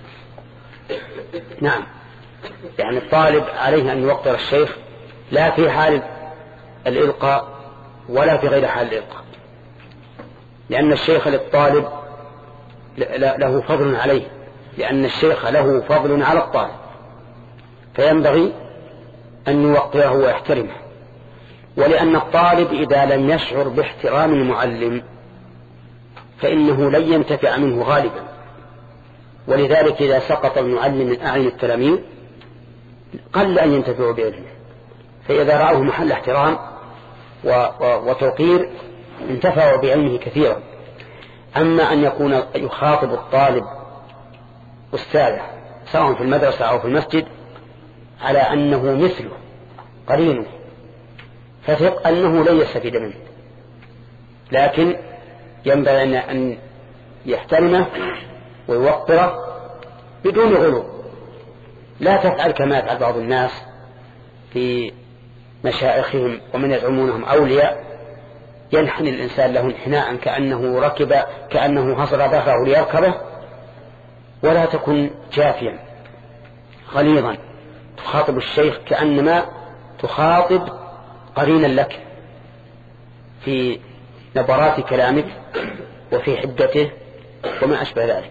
A: نعم، يعني الطالب عليه أن يوقر الشيخ لا في حال الإلقاء ولا في غير حال الإلقاء، لأن الشيخ للطالب له فضل عليه، لأن الشيخ له فضل على الطالب، فينبغي أن يوقره ويحترمه. ولأن الطالب إذا لم يشعر باحترام المعلم فإنه لن ينتفع منه غالبا. ولذلك إذا سقط المعلم من أعين التلاميذ قل أن ينتفعوا بعلمه، فإذا رأوه محل احترام وتوقير انتفعوا بعلمه كثيرا. أما أن يكون يخاطب الطالب أستاذه سواء في المدرسة أو في المسجد على أنه مثله قرينه، فثق أنه لن يستفيد منه، لكن ينبغي أن يحترمه ويوقره بدون غلو. لا تفعل كما يفعل بعض الناس في مشايخهم ومن يزعمونهم أولياء، ينحني الإنسان له انحناء كأنه حصر ظهره ليركبه. ولا تكن جافيا غليظا تخاطب الشيخ كأنما تخاطب قرينا لك في نبرات كلامك وفي حدته وما أشبه ذلك.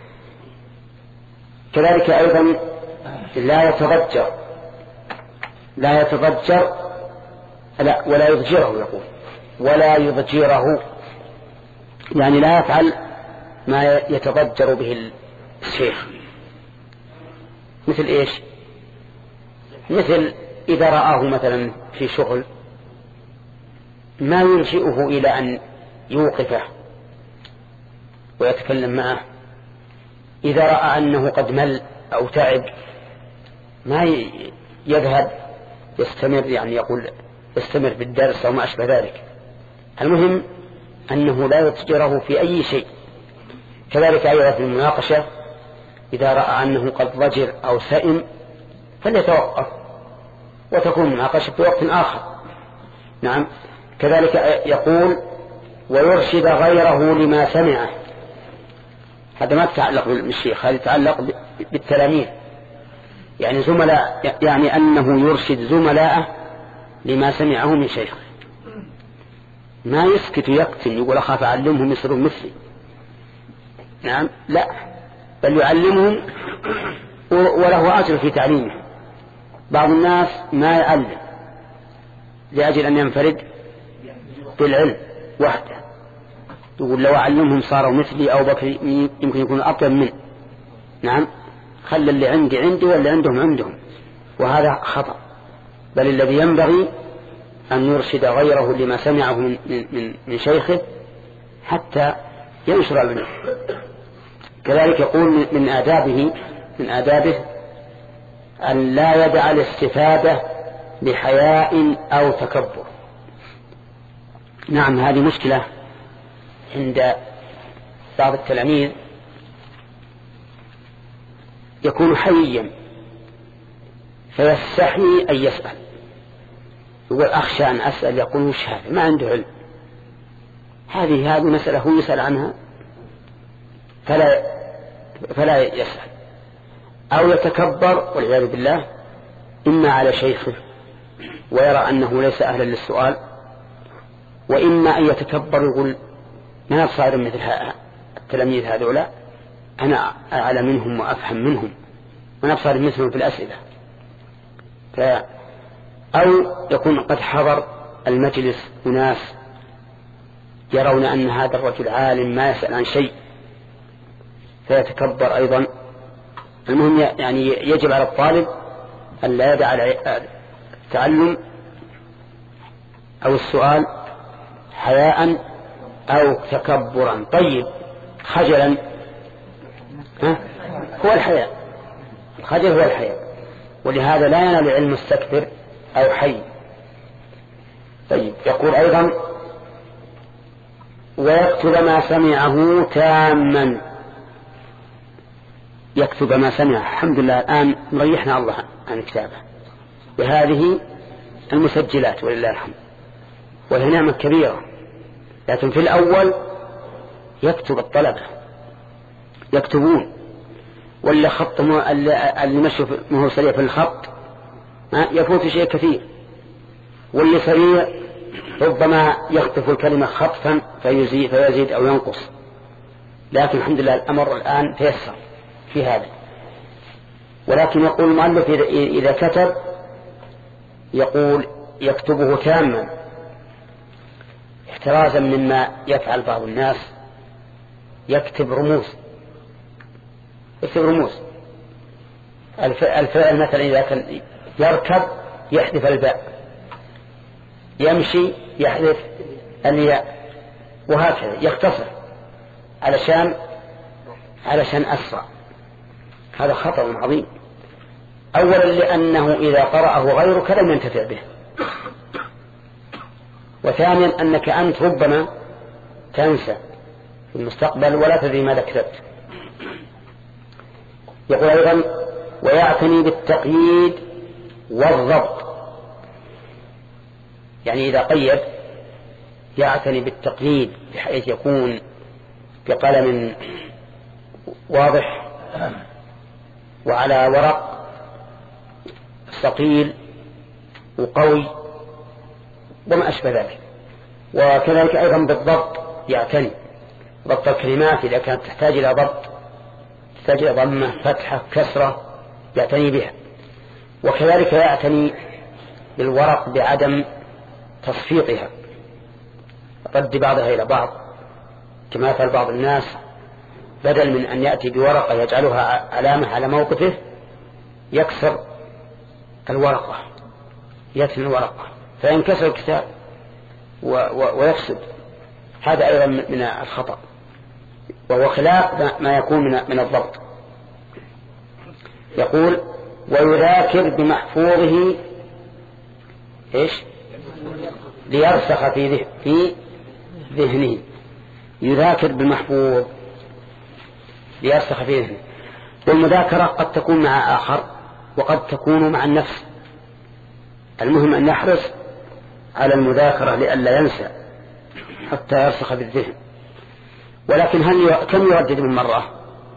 A: كذلك أيضا لا يتضجر ولا يضجره، يقول ولا يضجره، يعني لا يفعل ما يتضجر به الشيخ. مثل إيش؟ مثل إذا رآه مثلا في شغل ما ينشئه إلى أن يوقفه ويتكلم معه. إذا رأى أنه قد مل أو تعب ما يذهب يستمر، يعني يقول يستمر بالدرس أو ما أشبه ذلك. المهم أنه لا يتجره في أي شيء. كذلك أيضا في المناقشة إذا رأى أنه قد ضجر أو سئم فليتوقف وتكون المناقشة في وقت آخر. نعم. كذلك يقول ويرشد غيره لما سمعه. هذا ما يتعلق بالشيخ، هذا يتعلق بالتلاميذ، يعني زملاء، يعني أنه يرشد زملاءه لما سمعه من شيخه. ما يسكت يكتم يقول أخاف أعلمهم يصيرون مثلي. نعم، لا، بل يعلمهم وله أجر في تعليمه. بعض الناس ما يعلم لأجل أن ينفرد بالعلم وحده. يقول لو أعلمهم صاروا مثلي أو بكر يمكن يكون أطيب منه. نعم، خلى اللي عندي عندي واللي عندهم، وهذا خطأ. بل الذي ينبغي أن يرشد غيره لما سمعه من شيخه حتى ينشر العلم. كذلك يقول من آدابه أن لا يدع الاستفادة لحياء أو تكبر. نعم، هذه مشكلة عند بعض التلاميذ، يكون حييا فيستحي أن يسأل، يقول أخشى أن أسأل، يقول وش هذا ما عنده علم، هذه مسألة هو يسأل عنها فلا يسأل، أو يتكبر والعياذ بالله إما على شيخه ويرى أنه ليس أهلا للسؤال، وإما أن يتكبر يقول ما صار مثل التلاميذ هذولا، أنا أعلى منهم وأفهم منهم وأنا صار مثلهم في الأسئلة. أو يكون قد حضر المجلس أناس يرون أن هذا الرجل عالم ما يسأل عن شيء فيتكبر أيضا. المهم يعني يجب على الطالب أن لا يدع التعلم أو السؤال حياء أو تكبرا. طيب، خجلا هو الحياء، الخجل هو الحياء، ولهذا لا ينال علم مستكبر أو حي. طيب، يقول أيضا ويكتب ما سمعه تاما، يكتب ما سمع. الحمد لله الآن مريحنا الله عن كتابه بهذه المسجلات ولله الحمد، وهي نعمة كبيرة. لكن في الأول يكتب الطلبة يكتبون، ولا خط اللي مشوا مهو سريع في الخط يفوت شيء كثير، واللي سريع ربما يخطف الكلمة خطفا فيزيد أو ينقص. لكن الحمد لله الأمر الآن تيسر في هذا. ولكن يقول المؤلف إذا كتب يقول يكتبه تاما احترازا مما يفعل بعض الناس، يكتب رموز. الفعل مثلا إذا كان يركب يحذف الباء، يمشي يحذف الياء، وهكذا يختصر علشان أسرع. هذا خطأ عظيم. أولا لأنه إذا قرأه غيرك لم ينتفع به، وثانيا أنك أنت ربما تنسى في المستقبل ولا تدري ماذا كتبت. يقول أيضا ويعتني بالتقييد والضبط، يعني إذا قيد يعتني بالتقييد بحيث يكون بقلم واضح وعلى ورق ثقيل وقوي وما أشبه ذلك. وكذلك أيضا بالضبط يعتني ضبط الكلمات إذا كانت تحتاج إلى ضبط، تحتاج إلى ضمة فتحة كسرة يعتني بها. وكذلك يعتني بالورق بعدم تصفيقها، رد بعضها إلى بعض، كما يفعل بعض الناس بدل من أن يأتي بورقة يجعلها علامة على موقفه يكسر الورقة، يتن الورقة فينكسر الكتاب ويفسد. هذا أيضا من الخطأ، وهو خلاف ما يكون من الضبط. يقول ويذاكر بمحفوظه ليرسخ في ذهنه. يذاكر بالمحفوظ ليرسخ في ذهنه. والمذاكرة قد تكون مع آخر وقد تكون مع النفس. المهم أن يحرص على المذاكرة لئلا ينسى حتى يرسخ بالذهن. ولكن كم يردد من مرة؟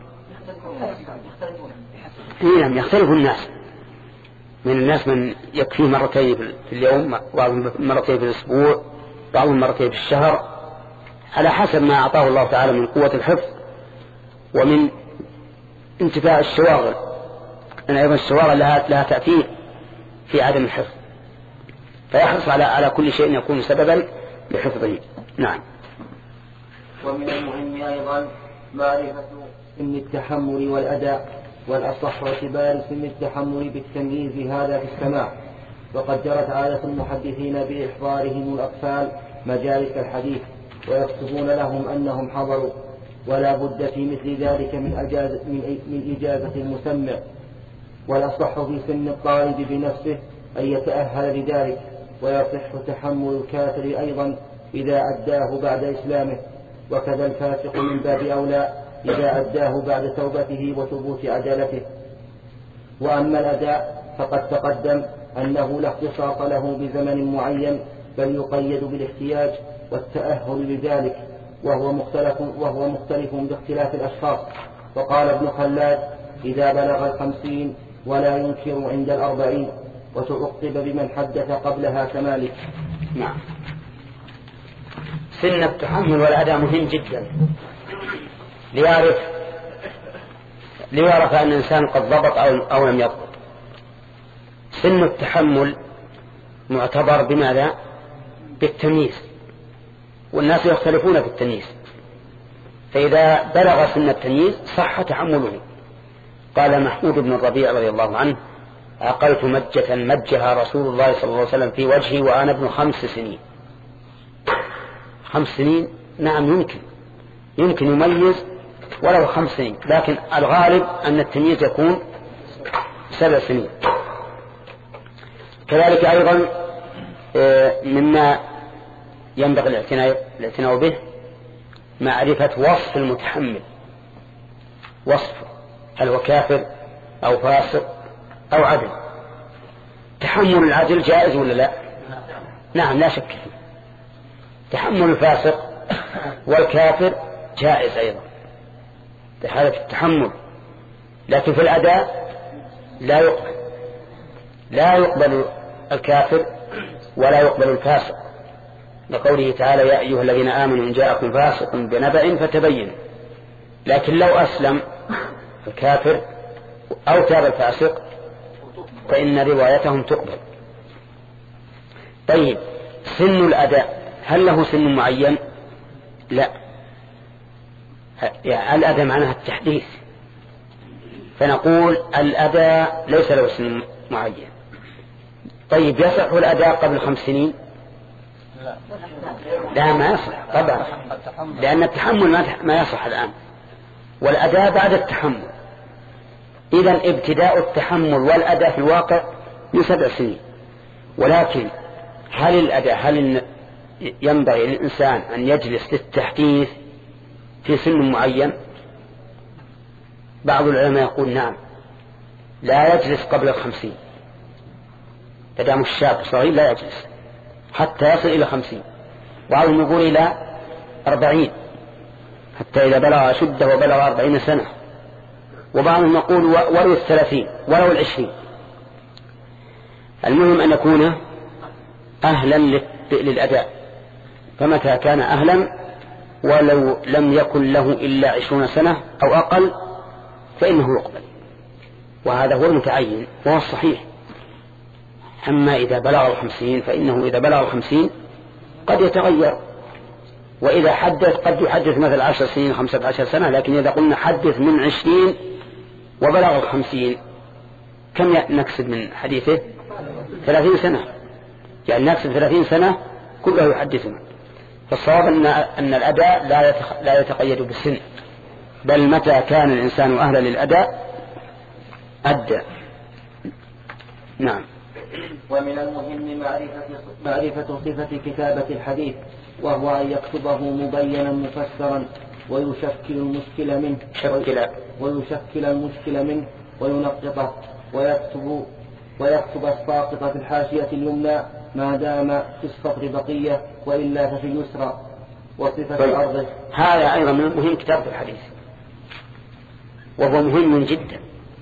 A: يختلف الناس. من الناس من يكفيه مرتين في اليوم، بعضهم مرتين في الأسبوع، بعضهم مرتين في الشهر، على حسب ما أعطاه الله تعالى من قوة الحفظ ومن انتفاع الشواغل. أن أيضا الشواغل لها تأثير في عدم الحفظ. فيحرص على كل شيء يكون سببا لحفظه. نعم.
B: ومن المهم أيضا معرفة سن التحمل والأداء، والأصح اعتبار سن التحمل بالتمييز هذا في السماع، وقد جرت عادة المحدثين بإحضارهم الأطفال مجالس الحديث ويكتبون لهم أنهم حضروا، ولا بد في مثل ذلك من إجازة المسمع. والأصح في سن الطالب بنفسه أن يتأهل لذلك، ويصح تحمل الكافر أيضا إذا أداه بعد إسلامه، وكذا الفاسق من باب أولى إذا أداه بعد توبته وثبوت عدالته. وأما الأداء فقد تقدم أنه لا اختصاص له بزمن معين، بل يقيد بالاحتياج والتأهل لذلك، وهو مختلف باختلاف الأشخاص. وقال ابن خلاد: إذا بلغ 50 ولا ينكر عند 40، وتعقب بمن حدث قبلها كمالك.
A: نعم. سن التحمل والأداء مهم جدا ليعرف أن الإنسان قد ضبط أو لم يضبط. سن التحمل معتبر بماذا؟ بالتمييز، والناس يختلفون في التمييز، فإذا بلغ سن التمييز صح تحمله. قال محمود بن الربيع رضي الله عنه: عقلت مجة مجها رسول الله صلى الله عليه وسلم في وجهي وأنا ابن 5 سنين. 5 سنين نعم يمكن يميز ولو 5 سنين، لكن الغالب أن التمييز يكون 7 سنين. كذلك أيضا مما ينبغي الاعتناء به معرفة وصف المتحمل، وصف هل هو كافر أو فاسق أو عدل. تحمل العدل جائز ولا لا؟ نعم لا شك فيه. تحمل الفاسق والكافر جائز أيضا في حالة التحمل، لكن في الأداء لا يقبل الكافر ولا يقبل الفاسق، لقوله تعالى: يا أيها الذين آمنوا إن جاءكم فاسق بنبأ فتبينوا. لكن لو أسلم الكافر أو تاب الفاسق فإن روايتهم تقبل. طيب، سن الأداء هل له سن معين؟ لا، يعني الأداء معناها التحديث، فنقول الأداء ليس له سن معين. طيب، يصح الأداء قبل 5 سنين؟ لا ما يصح طبعا، لأن التحمل ما يصح الآن، والأداء بعد التحمل. إذن ابتداء التحمل والأداء في الواقع من 7 سنين. ولكن هل ينبغي للإنسان أن يجلس للتحديث في سن معين؟ بعض العلماء يقول نعم، لا يجلس قبل 50، فدام الشاب صغير لا يجلس حتى يصل إلى 50، بعضهم يقول إلى 40 حتى إذا بلغ أشده وبلغ 40 سنة، وبعضهم يقول ولو 30 ولو 20. المهم أن يكون أهلا للأداء، فمتى كان أهلا ولو لم يكن له إلا 20 سنة أو أقل فإنه يقبل، وهذا هو المتعين وهو الصحيح. أما إذا بلغ 50 فإنه إذا بلغ 50 قد يتغير، وإذا حدث قد يحدث مثل 10 سنين 15 سنة، لكن إذا قلنا حدث من 20 وبلغ 50 كم نكسب من حديثه؟ 30 سنة، يعني نكسب 30 سنة كله يحدثنا. فالصواب أن الأداء لا يتقيد بالسن، بل متى كان الإنسان أهلا للأداء أدى. نعم.
B: ومن المهم معرفة صفة كتابة الحديث، وهو أن يكتبه مبينا مفسرا ويشكل المشكل منه وينقطه، ويكتب الساقط في الحاشية اليمنى ما دام في السطر بقية، وإلا ففي اليسرى. وصفة أرضه.
A: هذا أيضا من مهم كتابة الحديث، وهو مهم جدا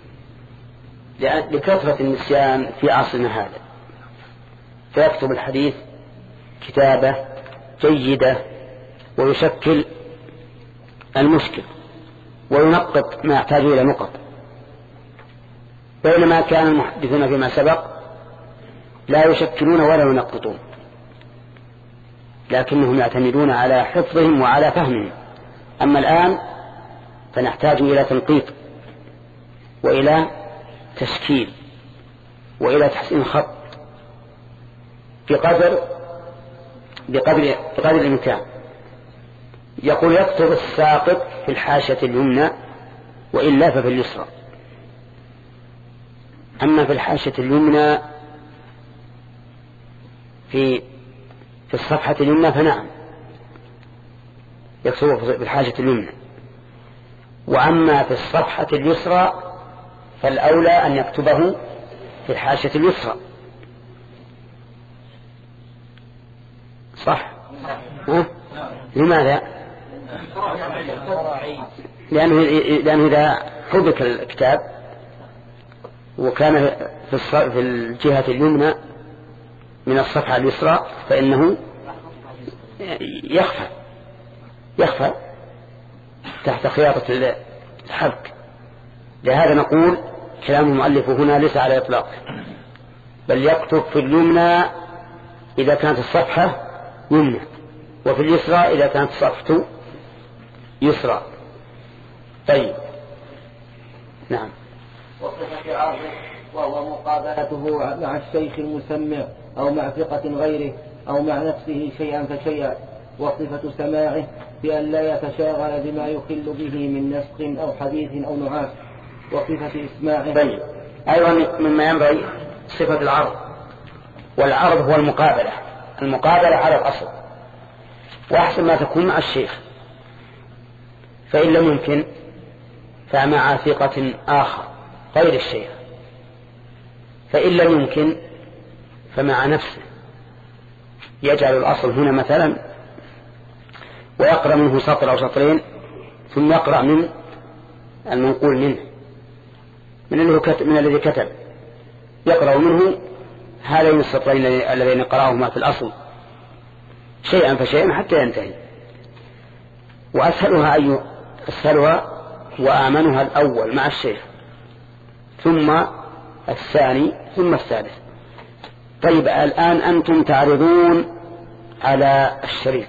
A: لكثرة النسيان في عصرنا هذا، فيكتب الحديث كتابة جيدة ويشكل المشكل وينقط ما يحتاج إلى نقط، بينما كان المحدثون فيما سبق لا يشكلون ولا ينقطون، لكنهم يعتمدون على حفظهم وعلى فهمهم. أما الآن فنحتاج إلى تنقيط وإلى تشكيل وإلى تحسين الخط بقدر الإمكان. يقول يكتب الساقط في الحاشية اليمنى وإلا ففي اليسرى. أما في الحاشية اليمنى في الصفحة اليمنى فنعم يكتبه في الحاشية اليمنى، وأما في الصفحة اليسرى فالأولى أن يكتبه في الحاشية اليسرى. صح؟ لماذا؟ لأنه إذا حبك الكتاب وكان في الجهة اليمنى من الصفحة اليسرى فإنه يخفى تحت خياطة الحبك. لهذا نقول كلام المؤلف هنا ليس على إطلاق، بل يكتب في اليمنى إذا كانت الصفحة يمنى، وفي اليسرى إذا كانت الصفحة يسرى. طيب نعم.
B: وصفة عرضه وهو مقابلته مع الشيخ المسمع أو مع ثقة غيره أو مع نفسه شيئا فشيئا. وصفة سماعه بأن لا يتشاغل بما يخل به من نسق أو حديث أو نعاس. وصفة إسماعه.
A: طيب أيضا مما ينبغي صفة العرض، والعرض هو المقابلة على الأصل، وأحسن ما تكون مع الشيخ، فإن لم يمكن فمع ثقة آخر غير الشيخ، فإن لم يمكن فمع نفسه، يجعل الأصل هنا مثلا ويقرأ منه سطر أو سطرين ثم يقرأ من المنقول منه من الذي كتب، يقرأ منه هذين السطرين الذين قرأهما في الأصل شيئا فشيئا حتى ينتهي. أسهلها وآمنها الأول مع الشيخ، ثم الثاني، ثم الثالث. طيب الآن أنتم تعرضون على الشريط،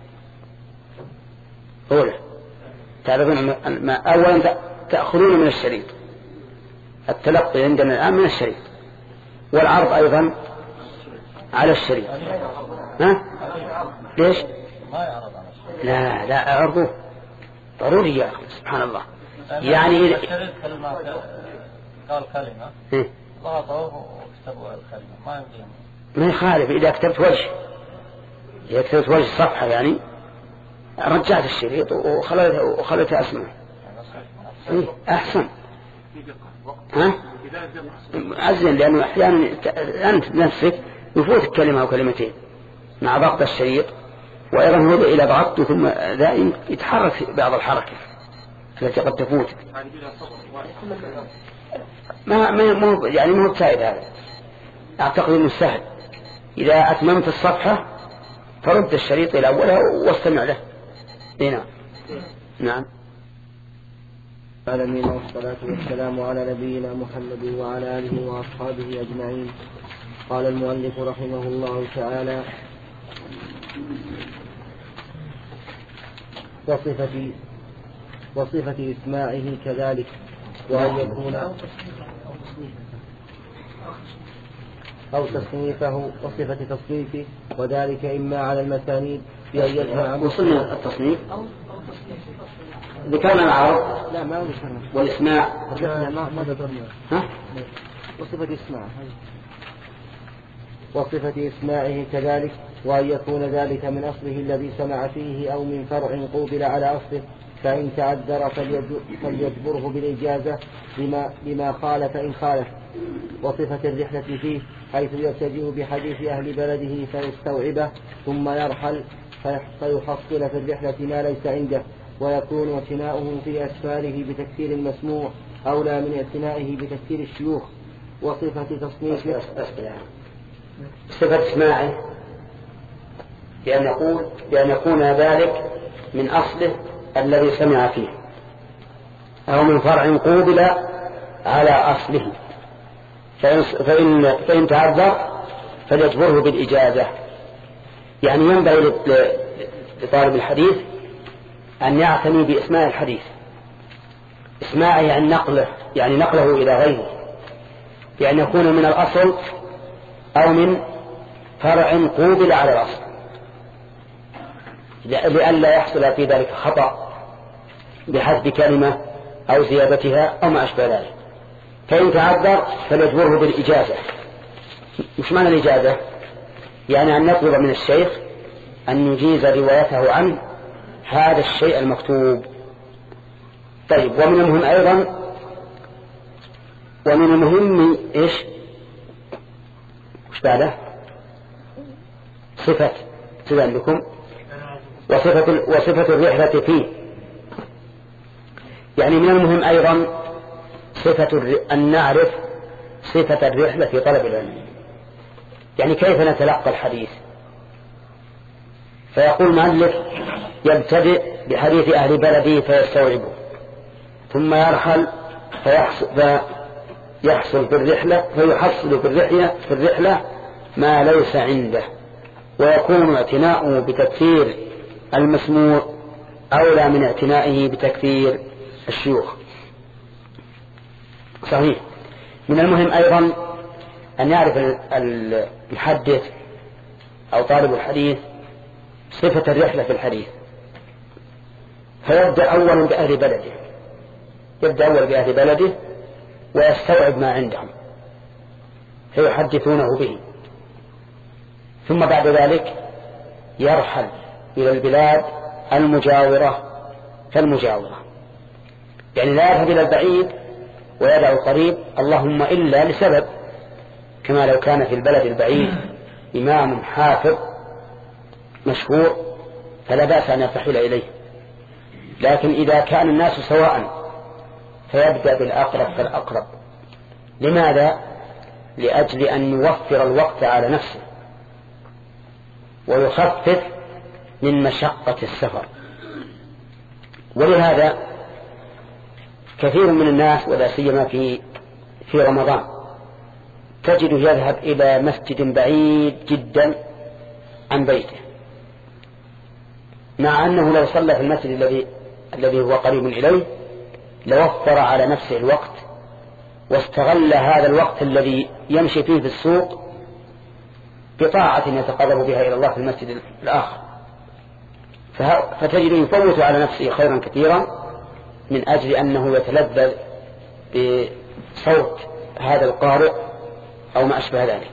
A: تعرضون أولا تأخذون من الشريط، التلقي عندنا الآن من الشريط، والعرض أيضا على الشريط. ها؟ ليش؟ لا عرضوه ضروري يا أخي، سبحان الله. يعني
D: قال كلمة ضغطوه واكتبوا الكلمة
A: ما يخالف. إذا كتبت وجه الصفحة يعني رجعت الشريط وخلت أسمه أحسن. ها؟ أزين، لأنه أحيانا أنت نفسك يفوت كلمة أو كلمتين مع ضغط الشريط، وأيضا هو إلى ضغطه ثم دائم يتحرك بعض الحركة التي قد تفوت. ما هو بسائد هذا. أعتقد أنه سهل. إذا أتممت الصفحة فرد الشريط إلى أولها واستمع له. نعم.
B: العالمين، والصلاة والسلام على نبينا محمد وعلى آله وأصحابه أجمعين. قال المؤلف رحمه الله تعالى: وصفة إسماعه كذلك، وأن يكون أو تصنيفه، وصفة تصنيفه، وذلك إما على المسانيد بأن يجمع.
A: وصلنا التصنيف ذكرنا العرض.
B: لا ما ذكرنا.
A: والإسماع
B: ما ذكرنا. وصفة إسماعه كذلك، وأن يكون ذلك من أصله الذي سمع فيه أو من فرع قوبل على أصله، فإن تعذر فليجبره بالإجازة بما خالف إن خالف. وصفة الرحلة فيه، حيث يبتدئ بحديث أهل بلده فيستوعبه ثم يرحل فيحصل في الرحلة ما ليس عنده، ويكون اعتناؤه في أسفاره بتكثير المسموع أولى من اعتنائه بتكثير الشيوخ. وصفة تصنيف
A: صفة إسماعه بأن يكون ذلك من أصله الذي سمع فيه أو من فرع قوبل على أصله، فإن تعذر فليجبره بالإجازة. يعني ينبغي لطالب الحديث أن يعتني بإسماع الحديث. إسماعه يعني نقله، يعني نقله إلى غيره، يعني يكون من الأصل أو من فرع قوبل على الأصل، لئلا يحصل في ذلك خطأ بحذف كلمة أو زيادتها أو ما أشبه ذلك. فإن تعذر فليجبره بالإجازة. مش معنى الإجازة؟ يعني أن نطلب من الشيخ أن يجيز روايته عن هذا الشيء المكتوب. طيب، ومن المهم أيضا، ومن المهم إيش وش بعده؟ صفة لكم وصفة الرحلة فيه. يعني من المهم أيضا أن نعرف صفة الرحلة في طلب العلم. يعني كيف نتلقى الحديث؟ فيقول المؤلف يبتدئ بحديث أهل بلده فيستوعبه، ثم يرحل فيحصل في الرحلة ما ليس عنده، ويكون اعتناؤه بتكثير المسموع أولى من اعتنائه بتكثير الشيوخ. صحيح. من المهم أيضا أن يعرف المحدث أو طالب الحديث صفة الرحلة في الحديث، فيبدأ أولا بأهل بلده ويستوعب ما عندهم فيحدثونه به، ثم بعد ذلك يرحل إلى البلاد المجاورة فالمجاورة، يعني لا يذهب إلى البعيد ويدع القريب، اللهم إلا لسبب، كما لو كان في البلد البعيد إمام حافظ مشهور فلا بأس أن يرتحل إليه. لكن إذا كان الناس سواء فيبدأ بالأقرب فالأقرب. لماذا؟ لأجل أن يوفر الوقت على نفسه ويخفف من مشقة السفر. ولهذا كثير من الناس ولا سيما في رمضان تجده يذهب إلى مسجد بعيد جدا عن بيته، مع أنه لو صلى في المسجد الذي هو قريب إليه لوفر على نفسه الوقت واستغل هذا الوقت الذي يمشي فيه في السوق بطاعة يتقرب بها إلى الله في المسجد الآخر، فتجد يفوت على نفسه خيرا كثيرا من أجل أنه يتلذذ بصوت هذا القارئ أو ما أشبه ذلك.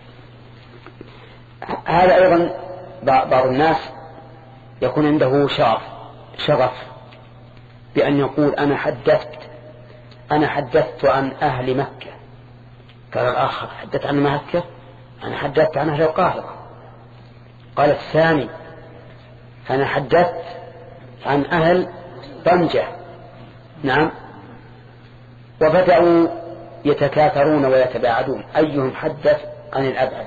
A: هذا أيضا بعض الناس يكون عنده شغف بأن يقول أنا حدثت عن أهل مكة. قال الآخر حدثت عن مكة، أنا حدثت عن أهل القاهرة. قال الثاني أنا حدثت عن أهل طنجة. نعم. وبدأوا يتكاثرون ويتباعدون أيهم حدث عن الأبعد،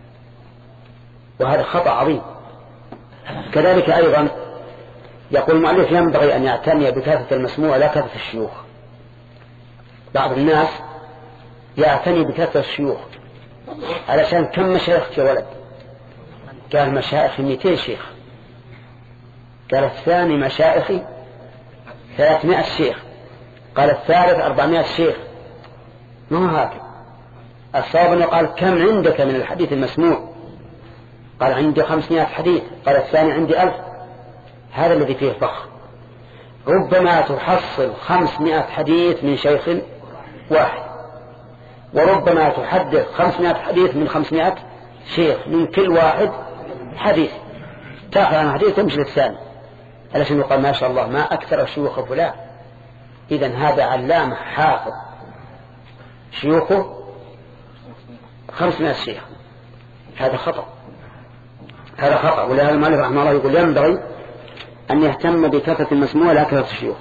A: وهذا خطأ عظيم. كذلك أيضا يقول المؤلف ينبغي أن يعتني بكثرة المسموع لا كثرة الشيوخ. بعض الناس يعتني بكثرة الشيوخ علشان كم مشايخ يا ولد؟ قال مشايخي 200 شيخ. قال الثاني مشايخي 300 شيخ. قال الثالث 400 شيخ. ما هو هكذا. الصواب أنه قال كم عندك من الحديث المسموع؟ قال عندي 500 حديث. قال الثاني عندي 1000. هذا الذي فيه فخر. ربما تحصل 500 حديث من شيخ واحد، وربما تحدث 500 حديث من 500 شيخ، من كل واحد حديث. تأخذ عن حديث تمشي للثاني علشان يقال ما شاء الله ما أكثر شيوخ فلان. إذن هذا علامة حافظ شيوخه 500 شيخ. هذا خطأ. ولهذا المؤلف رحمه الله يقول ينبغي أن يهتم بكثرة المسموع لا كثرة الشيوخ.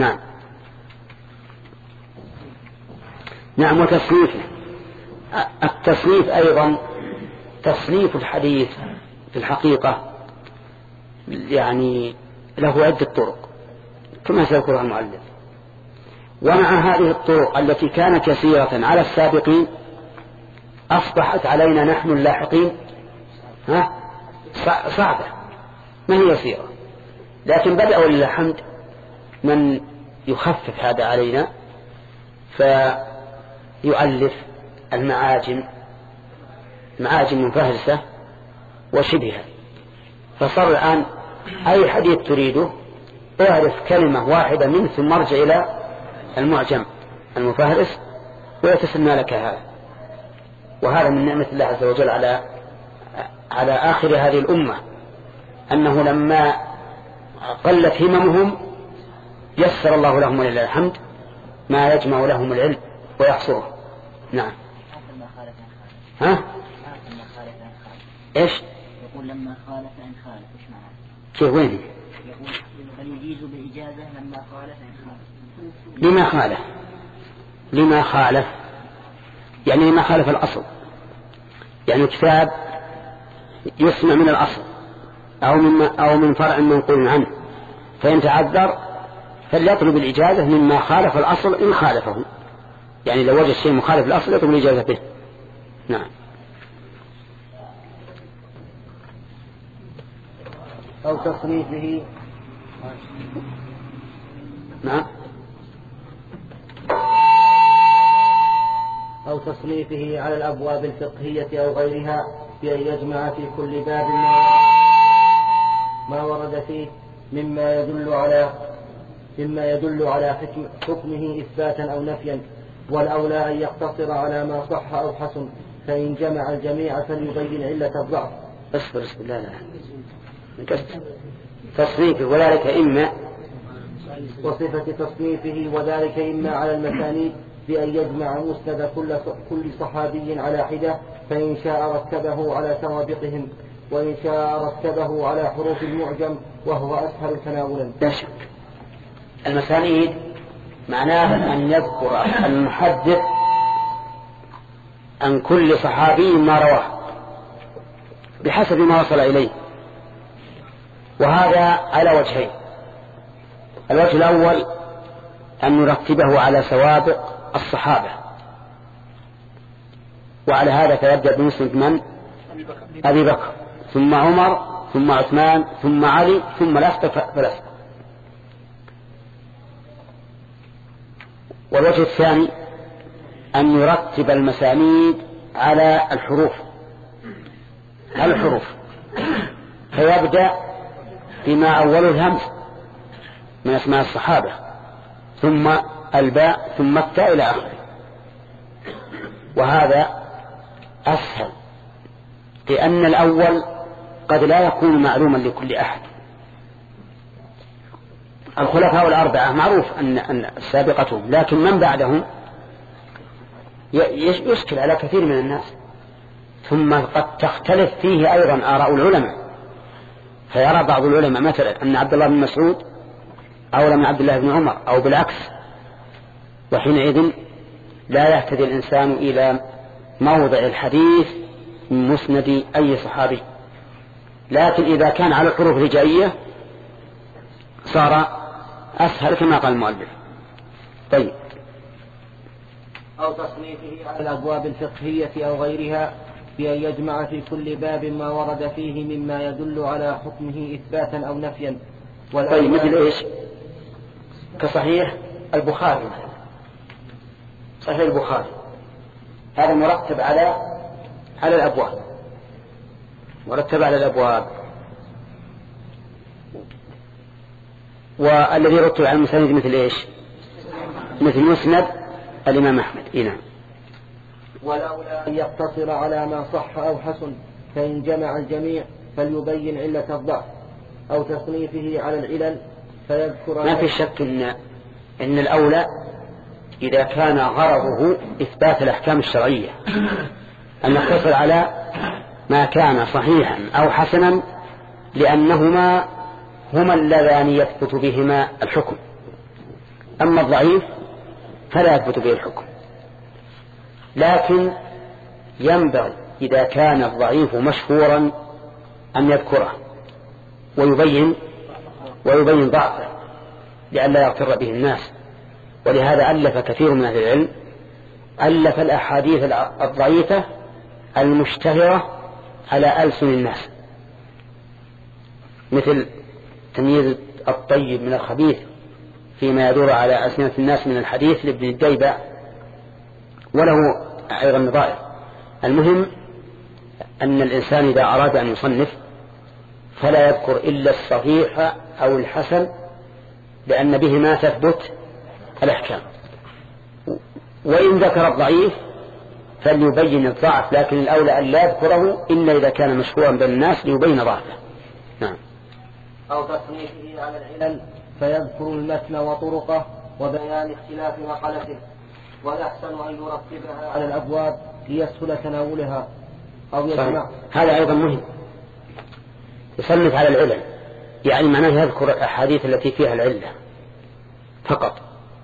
A: نعم. وتصنيفه. التصنيف أيضا تصنيف الحديث في الحقيقة يعني له عدة طرق كما سيذكرها المؤلف. ومع هذه الطرق التي كانت يسيرة على السابقين أصبحت علينا نحن اللاحقين صعبة، ما هي يسيرة. لكن بدأ ولله الحمد من يخفف هذا علينا فيؤلف المعاجم منفهرسة وشبهها، فصار الآن أي حديث تريده اعرف كلمة واحدة منه ثم ارجع إلى المعجم المفهرس ويتسمى لك هذا. وهذا من نعمة الله عز وجل على آخر هذه الأمة، أنه لما قلت هممهم يسر الله لهم ولله الحمد ما يجمع لهم العلم ويحصره. نعم. ايش
E: يقول لما خالف ان خالف ايش معناه؟
A: كيف وين؟
E: يقول بل يجيز باجازه لما خالف ان خالف.
A: لما خالف يعني لما خالف الاصل، يعني كتاب يسمع من الاصل او من فرع منقول عنه، فإن تعذر فليطلب الاجازه مما خالف الاصل ان خالفه، يعني لو وجد شيء مخالف للاصل يطلب الاجازه به. نعم.
B: أو تصنيفه.
A: نعم.
B: أو تصنيفه على الأبواب الفقهية أو غيرها بأن يجمع في كل باب ما ورد فيه مما يدل على حكمه إثباتا أو نفيا، والأولى أن يقتصر على ما صح أو حسن، فإن جمع الجميع فليبين علة الضعف.
A: اصبر لا تصنيفه وذلك إما
B: وصفة تصنيفه وذلك إما على المسانيد بأن يجمع مسند كل صحابي على حدة، فإن شاء رتبه على سوابقهم، وإن شاء رتبه على حروف المعجم وهو أسهل تناولا.
A: لا شك. المسانيد معناه أن يذكر المحدث عن كل صحابي ما رواه بحسب ما وصل إليه، وهذا على وجهين. الوجه الأول أن نرتبه على سوابق الصحابة، وعلى هذا فيبدأ بمسند من؟ أبي بكر، ثم عمر، ثم عثمان، ثم علي، ثم الأسبق فالأسبق. والوجه الثاني أن يرتب المسانيد على الحروف فيبدأ بما أول الهمز من أسماء الصحابة، ثم الباء، ثم التاء إلى آخره. وهذا أسهل، لأن الأول قد لا يكون معلوما لكل أحد. الخلفاء الأربعة معروف أن سابقتهم، لكن من بعدهم يشكل على كثير من الناس، ثم قد تختلف فيه أيضا آراء العلماء، فيرى بعض العلماء مثلا أن عبد الله بن مسعود أولى من عبد الله بن عمر أو بالعكس، وحينئذ لا يهتدي الإنسان إلى موضع الحديث من مسند أي صحابي. لكن إذا كان على الحروف الهجائية صار أسهل كما قال المؤلف. طيب.
B: أو تصنيفه على الأبواب الفقهية أو غيرها بأن يجمع في كل باب ما ورد فيه مما يدل على حكمه إثباتا أو نفيا.
A: طيب مثل إيش؟ كصحيح البخاري مثلا، صحيح البخاري هذا مرتب على الأبواب، مرتب على الأبواب. والذي رتب على المسانيد مثل إيش؟ مثل مسند الإمام أحمد. نعم.
B: ولولا أن يقتصر على ما صح أو حسن، فإن جمع الجميع فليبين علة الضعف، أو تصنيفه على العلل فيذكر.
A: ما في شك إن الأولى إذا كان غرضه إثبات الأحكام الشرعية أن نقتصر على ما كان صحيحا أو حسنا، لأنهما هما اللذان يثبت بهما الحكم، أما الضعيف فلا يثبت به الحكم. لكن ينبغي إذا كان الضعيف مشهورا أن يذكره ويبين ضعفه لئلا يغتر به الناس. ولهذا ألف كثير من أهل العلم ألف الأحاديث الضعيفة المشتهرة على ألسن الناس، مثل تمييز الطيب من الخبيث فيما يدور على ألسنة الناس من الحديث لابن الديبع، وله أيضا نظائر. المهم أن الإنسان إذا أراد أن يصنف فلا يذكر إلا الصحيح أو الحسن، لأن بهما تثبت الأحكام. وإن ذكر الضعيف فليبين الضعف، لكن الأولى أن لا يذكره إلا إذا كان مشهورا بين الناس ليبين ضعفه. نعم.
B: أو تصنيفه على العلل فيذكر المتن وطرقه وبيان اختلاف نقلته، ويحسن أن يرتبها على الأبواب ليسهل تناولها أو يجمع.
A: هذا أيضا مهم، يصنف على العلل، يعني معناه يذكر الأحاديث التي فيها العلة فقط،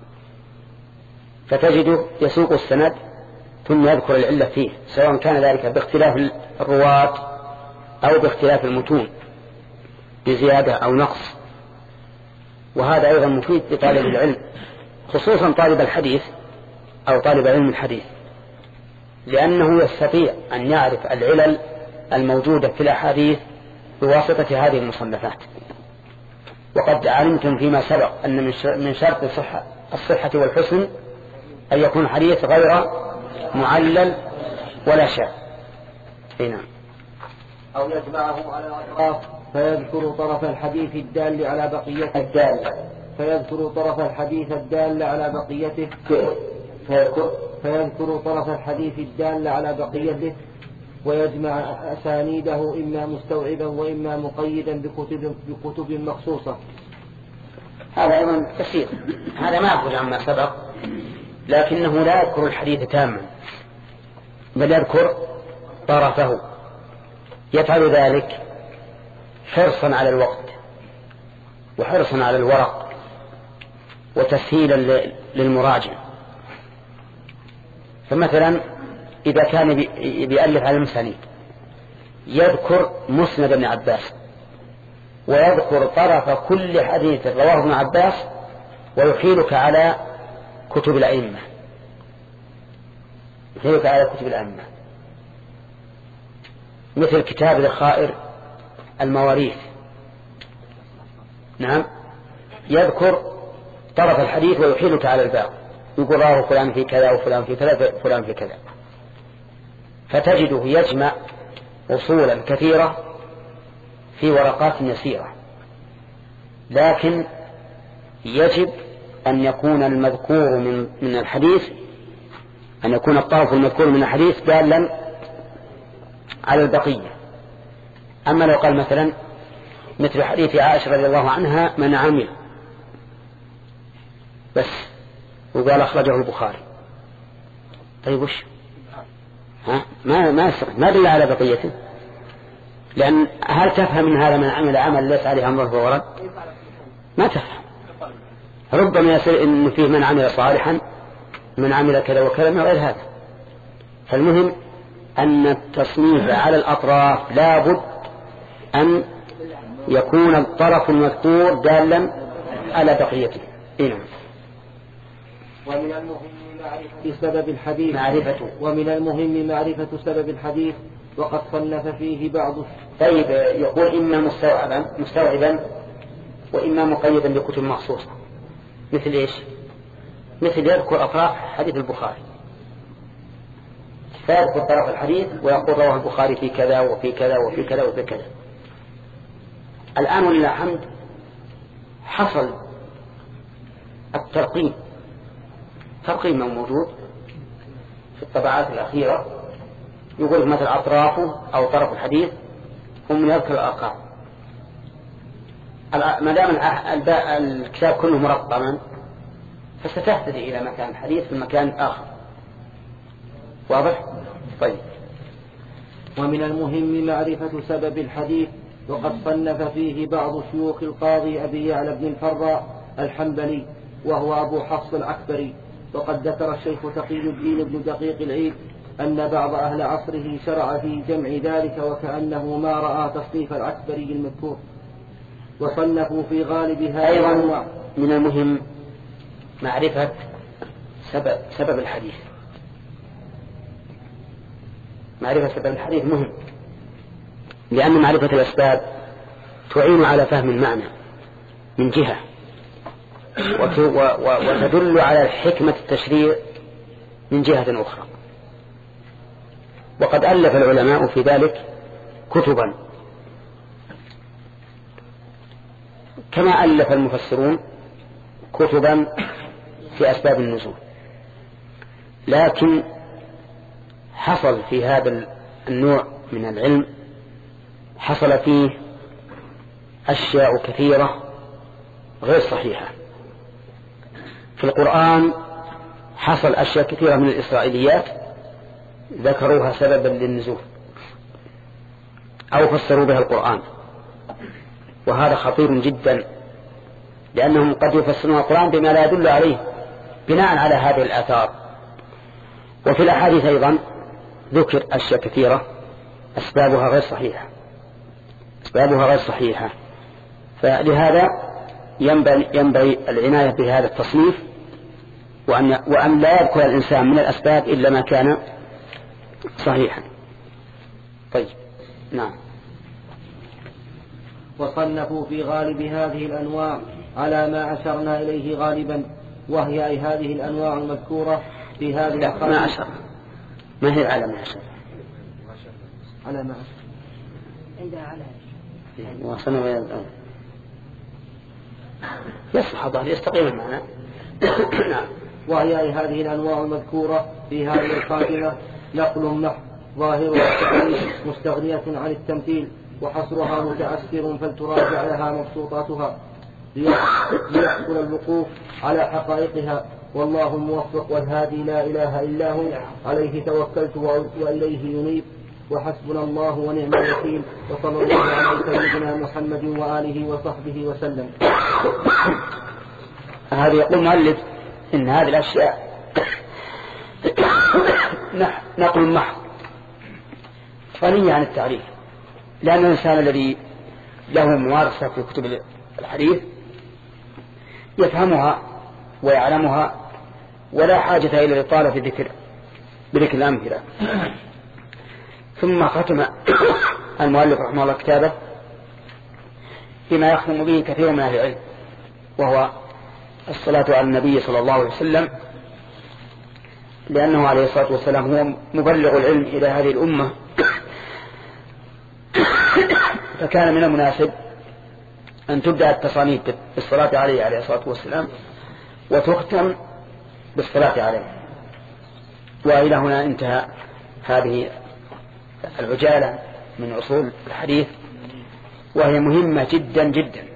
A: فتجد يسوق السند ثم يذكر العلة فيه، سواء كان ذلك باختلاف الرواة أو باختلاف المتون بزيادة أو نقص. وهذا أيضا مفيد لطالب العلم، خصوصا طالب الحديث أو طالب علم الحديث، لأنه يستطيع أن يعرف العلل الموجودة في الأحاديث بواسطة هذه المصنفات. وقد علمتم فيما سبق أن من شرط الصحة والحسن أن يكون الحديث غير معلل ولا شاذ. نعم.
B: أو يجمعه على الأطراف فيذكر طرف الحديث الدال على بقيته فيذكر طرف الحديث الدال على بقيته فيذكر طرف الحديث الدال على بقيته، ويجمع أسانيده إما مستوعبا وإما مقيدا بكتب مخصوصة.
A: هذا أيضا كثير، هذا ما أقول عما سبق، لكنه لا يذكر الحديث تاما بل يذكر طرفه. يفعل ذلك حرصا على الوقت وحرصا على الورق وتسهيلا للمراجع. فمثلا إذا كان بيألف على المسانيد يذكر مسند ابن عباس ويذكر طرف كل حديث رواه ابن عباس ويحيلك على كتب الأئمة، مثل كتاب ذخائر المواريث. نعم. يذكر طرف الحديث ويحيلك على الباقي، يقول راه فلان في كذا وفلان في كذا وفلان في كذا، فتجده يجمع أصولا كثيرة في ورقات يسيرة. لكن يجب أن يكون المذكور من الحديث، أن يكون الطرف المذكور من الحديث دالا على البقية. أما لو قال مثلا مثل حديث عائشة رضي الله عنها من عمل بس وقال أخرجه البخاري، طيب وش ما دل على بقيته، لأن هل تفهم من هذا من عمل عمل ليس عليه أمره فورد؟ ما تفهم. ربما يصير إن فيه من عمل صالحا من عمل كذا وكذا من غير هذا. فالمهم أن التصنيف على الأطراف لا بد أن يكون الطرف المذكور دالا على بقيته.
B: ومن المهم معرفة سبب الحديث وقد صنف فيه بعض.
A: طيب يقول إما مستوعبا وإما مقيدا بكتب مخصوصة. مثل إيش؟ مثل يذكر أطراف حديث البخاري، فيذكر طرف الحديث ويقول رواه البخاري في كذا وفي كذا وفي كذا وفي كذا. الآن ولله الحمد حصل الترقيم موجود في الطبعات الأخيرة، يقول مثل أطرافه أو طرف الحديث هم يذكر الأرقام. ما دام الكتاب كله مرقما فستهتدي إلى مكان الحديث في مكان آخر. واضح؟ طيب.
B: ومن المهم معرفة سبب الحديث وقد صنف فيه بعض شيوخ القاضي أبي يعلى بن الفراء الحنبلي وهو أبو حفص العكبري. وقد ذكر الشيخ تقي الدين بن دقيق العيد أن بعض أهل عصره شرع في جمع ذلك وكأنه ما رأى تصنيف العكبري المذكور، وصنفوا في غالب هذا.
A: أيضا من المهم معرفة سبب الحديث. معرفة سبب الحديث مهم، لأن معرفة الأسباب تعين على فهم المعنى من جهة، وتدل على حكمة التشريع من جهة أخرى. وقد ألف العلماء في ذلك كتبا، كما ألف المفسرون كتبا في أسباب النزول. لكن حصل في هذا النوع من العلم حصل فيه أشياء كثيرة غير صحيحة. في القرآن حصل أشياء كثيرة من الإسرائيليات ذكروها سببا للنزول أو فسروا بها القرآن، وهذا خطير جدا، لأنهم قد يفسرون القرآن بما لا يدل عليه بناء على هذه الآثار. وفي الأحاديث أيضا ذكر أشياء كثيرة أسبابها غير صحيحة. فلهذا ينبغي العناية بهذا التصنيف، وأن لا يذكر الإنسان من الأسباب إلا ما كان صحيحا. طيب، نعم.
B: وصنفوا في غالب هذه الأنواع على ما أشرنا إليه غالبا، وهي أي هذه الأنواع المذكورة في هذه
A: ما أشر، ما هي على ما أشر؟
B: على ما أشر
E: عندها على
A: وصنوا يصلح ظهر يستقيم المعنى. نعم.
B: وهي أي هذه الأنواع المذكورة في هذه الخاتمة نقل محض ظاهرها مستغنية عن التمثيل، وحصرها متأثر، فلتراجع لها مبسوطاتها ليحصل الوقوف على حقائقها. والله الموفق والهادي، لا إله إلا هو، عليه توكلت وإليه ينيب، وحسبنا الله ونعم الوكيل، وصلى الله على سيدنا محمد وآله وصحبه وسلم.
A: هذا يقول المؤلف إن هذه الأشياء نقل محض غنية عن التعريف، لأن الإنسان الذي له ممارسة في كتب الحديث يفهمها ويعلمها، ولا حاجة إلى الإطالة في بذكر الأمثلة. ثم ختم المؤلف رحمه الله كتابه بما يختم به كثير من أهل العلم، وهو الصلاة على النبي صلى الله عليه وسلم، لأنه عليه الصلاة والسلام هو مبلغ العلم إلى هذه الأمة، فكان من المناسب أن تبدأ التصانيف بالصلاة عليه الصلاة والسلام وتختم بالصلاة عليه. وإلى هنا انتهى هذه العجالة من أصول الحديث، وهي مهمة جدا جدا.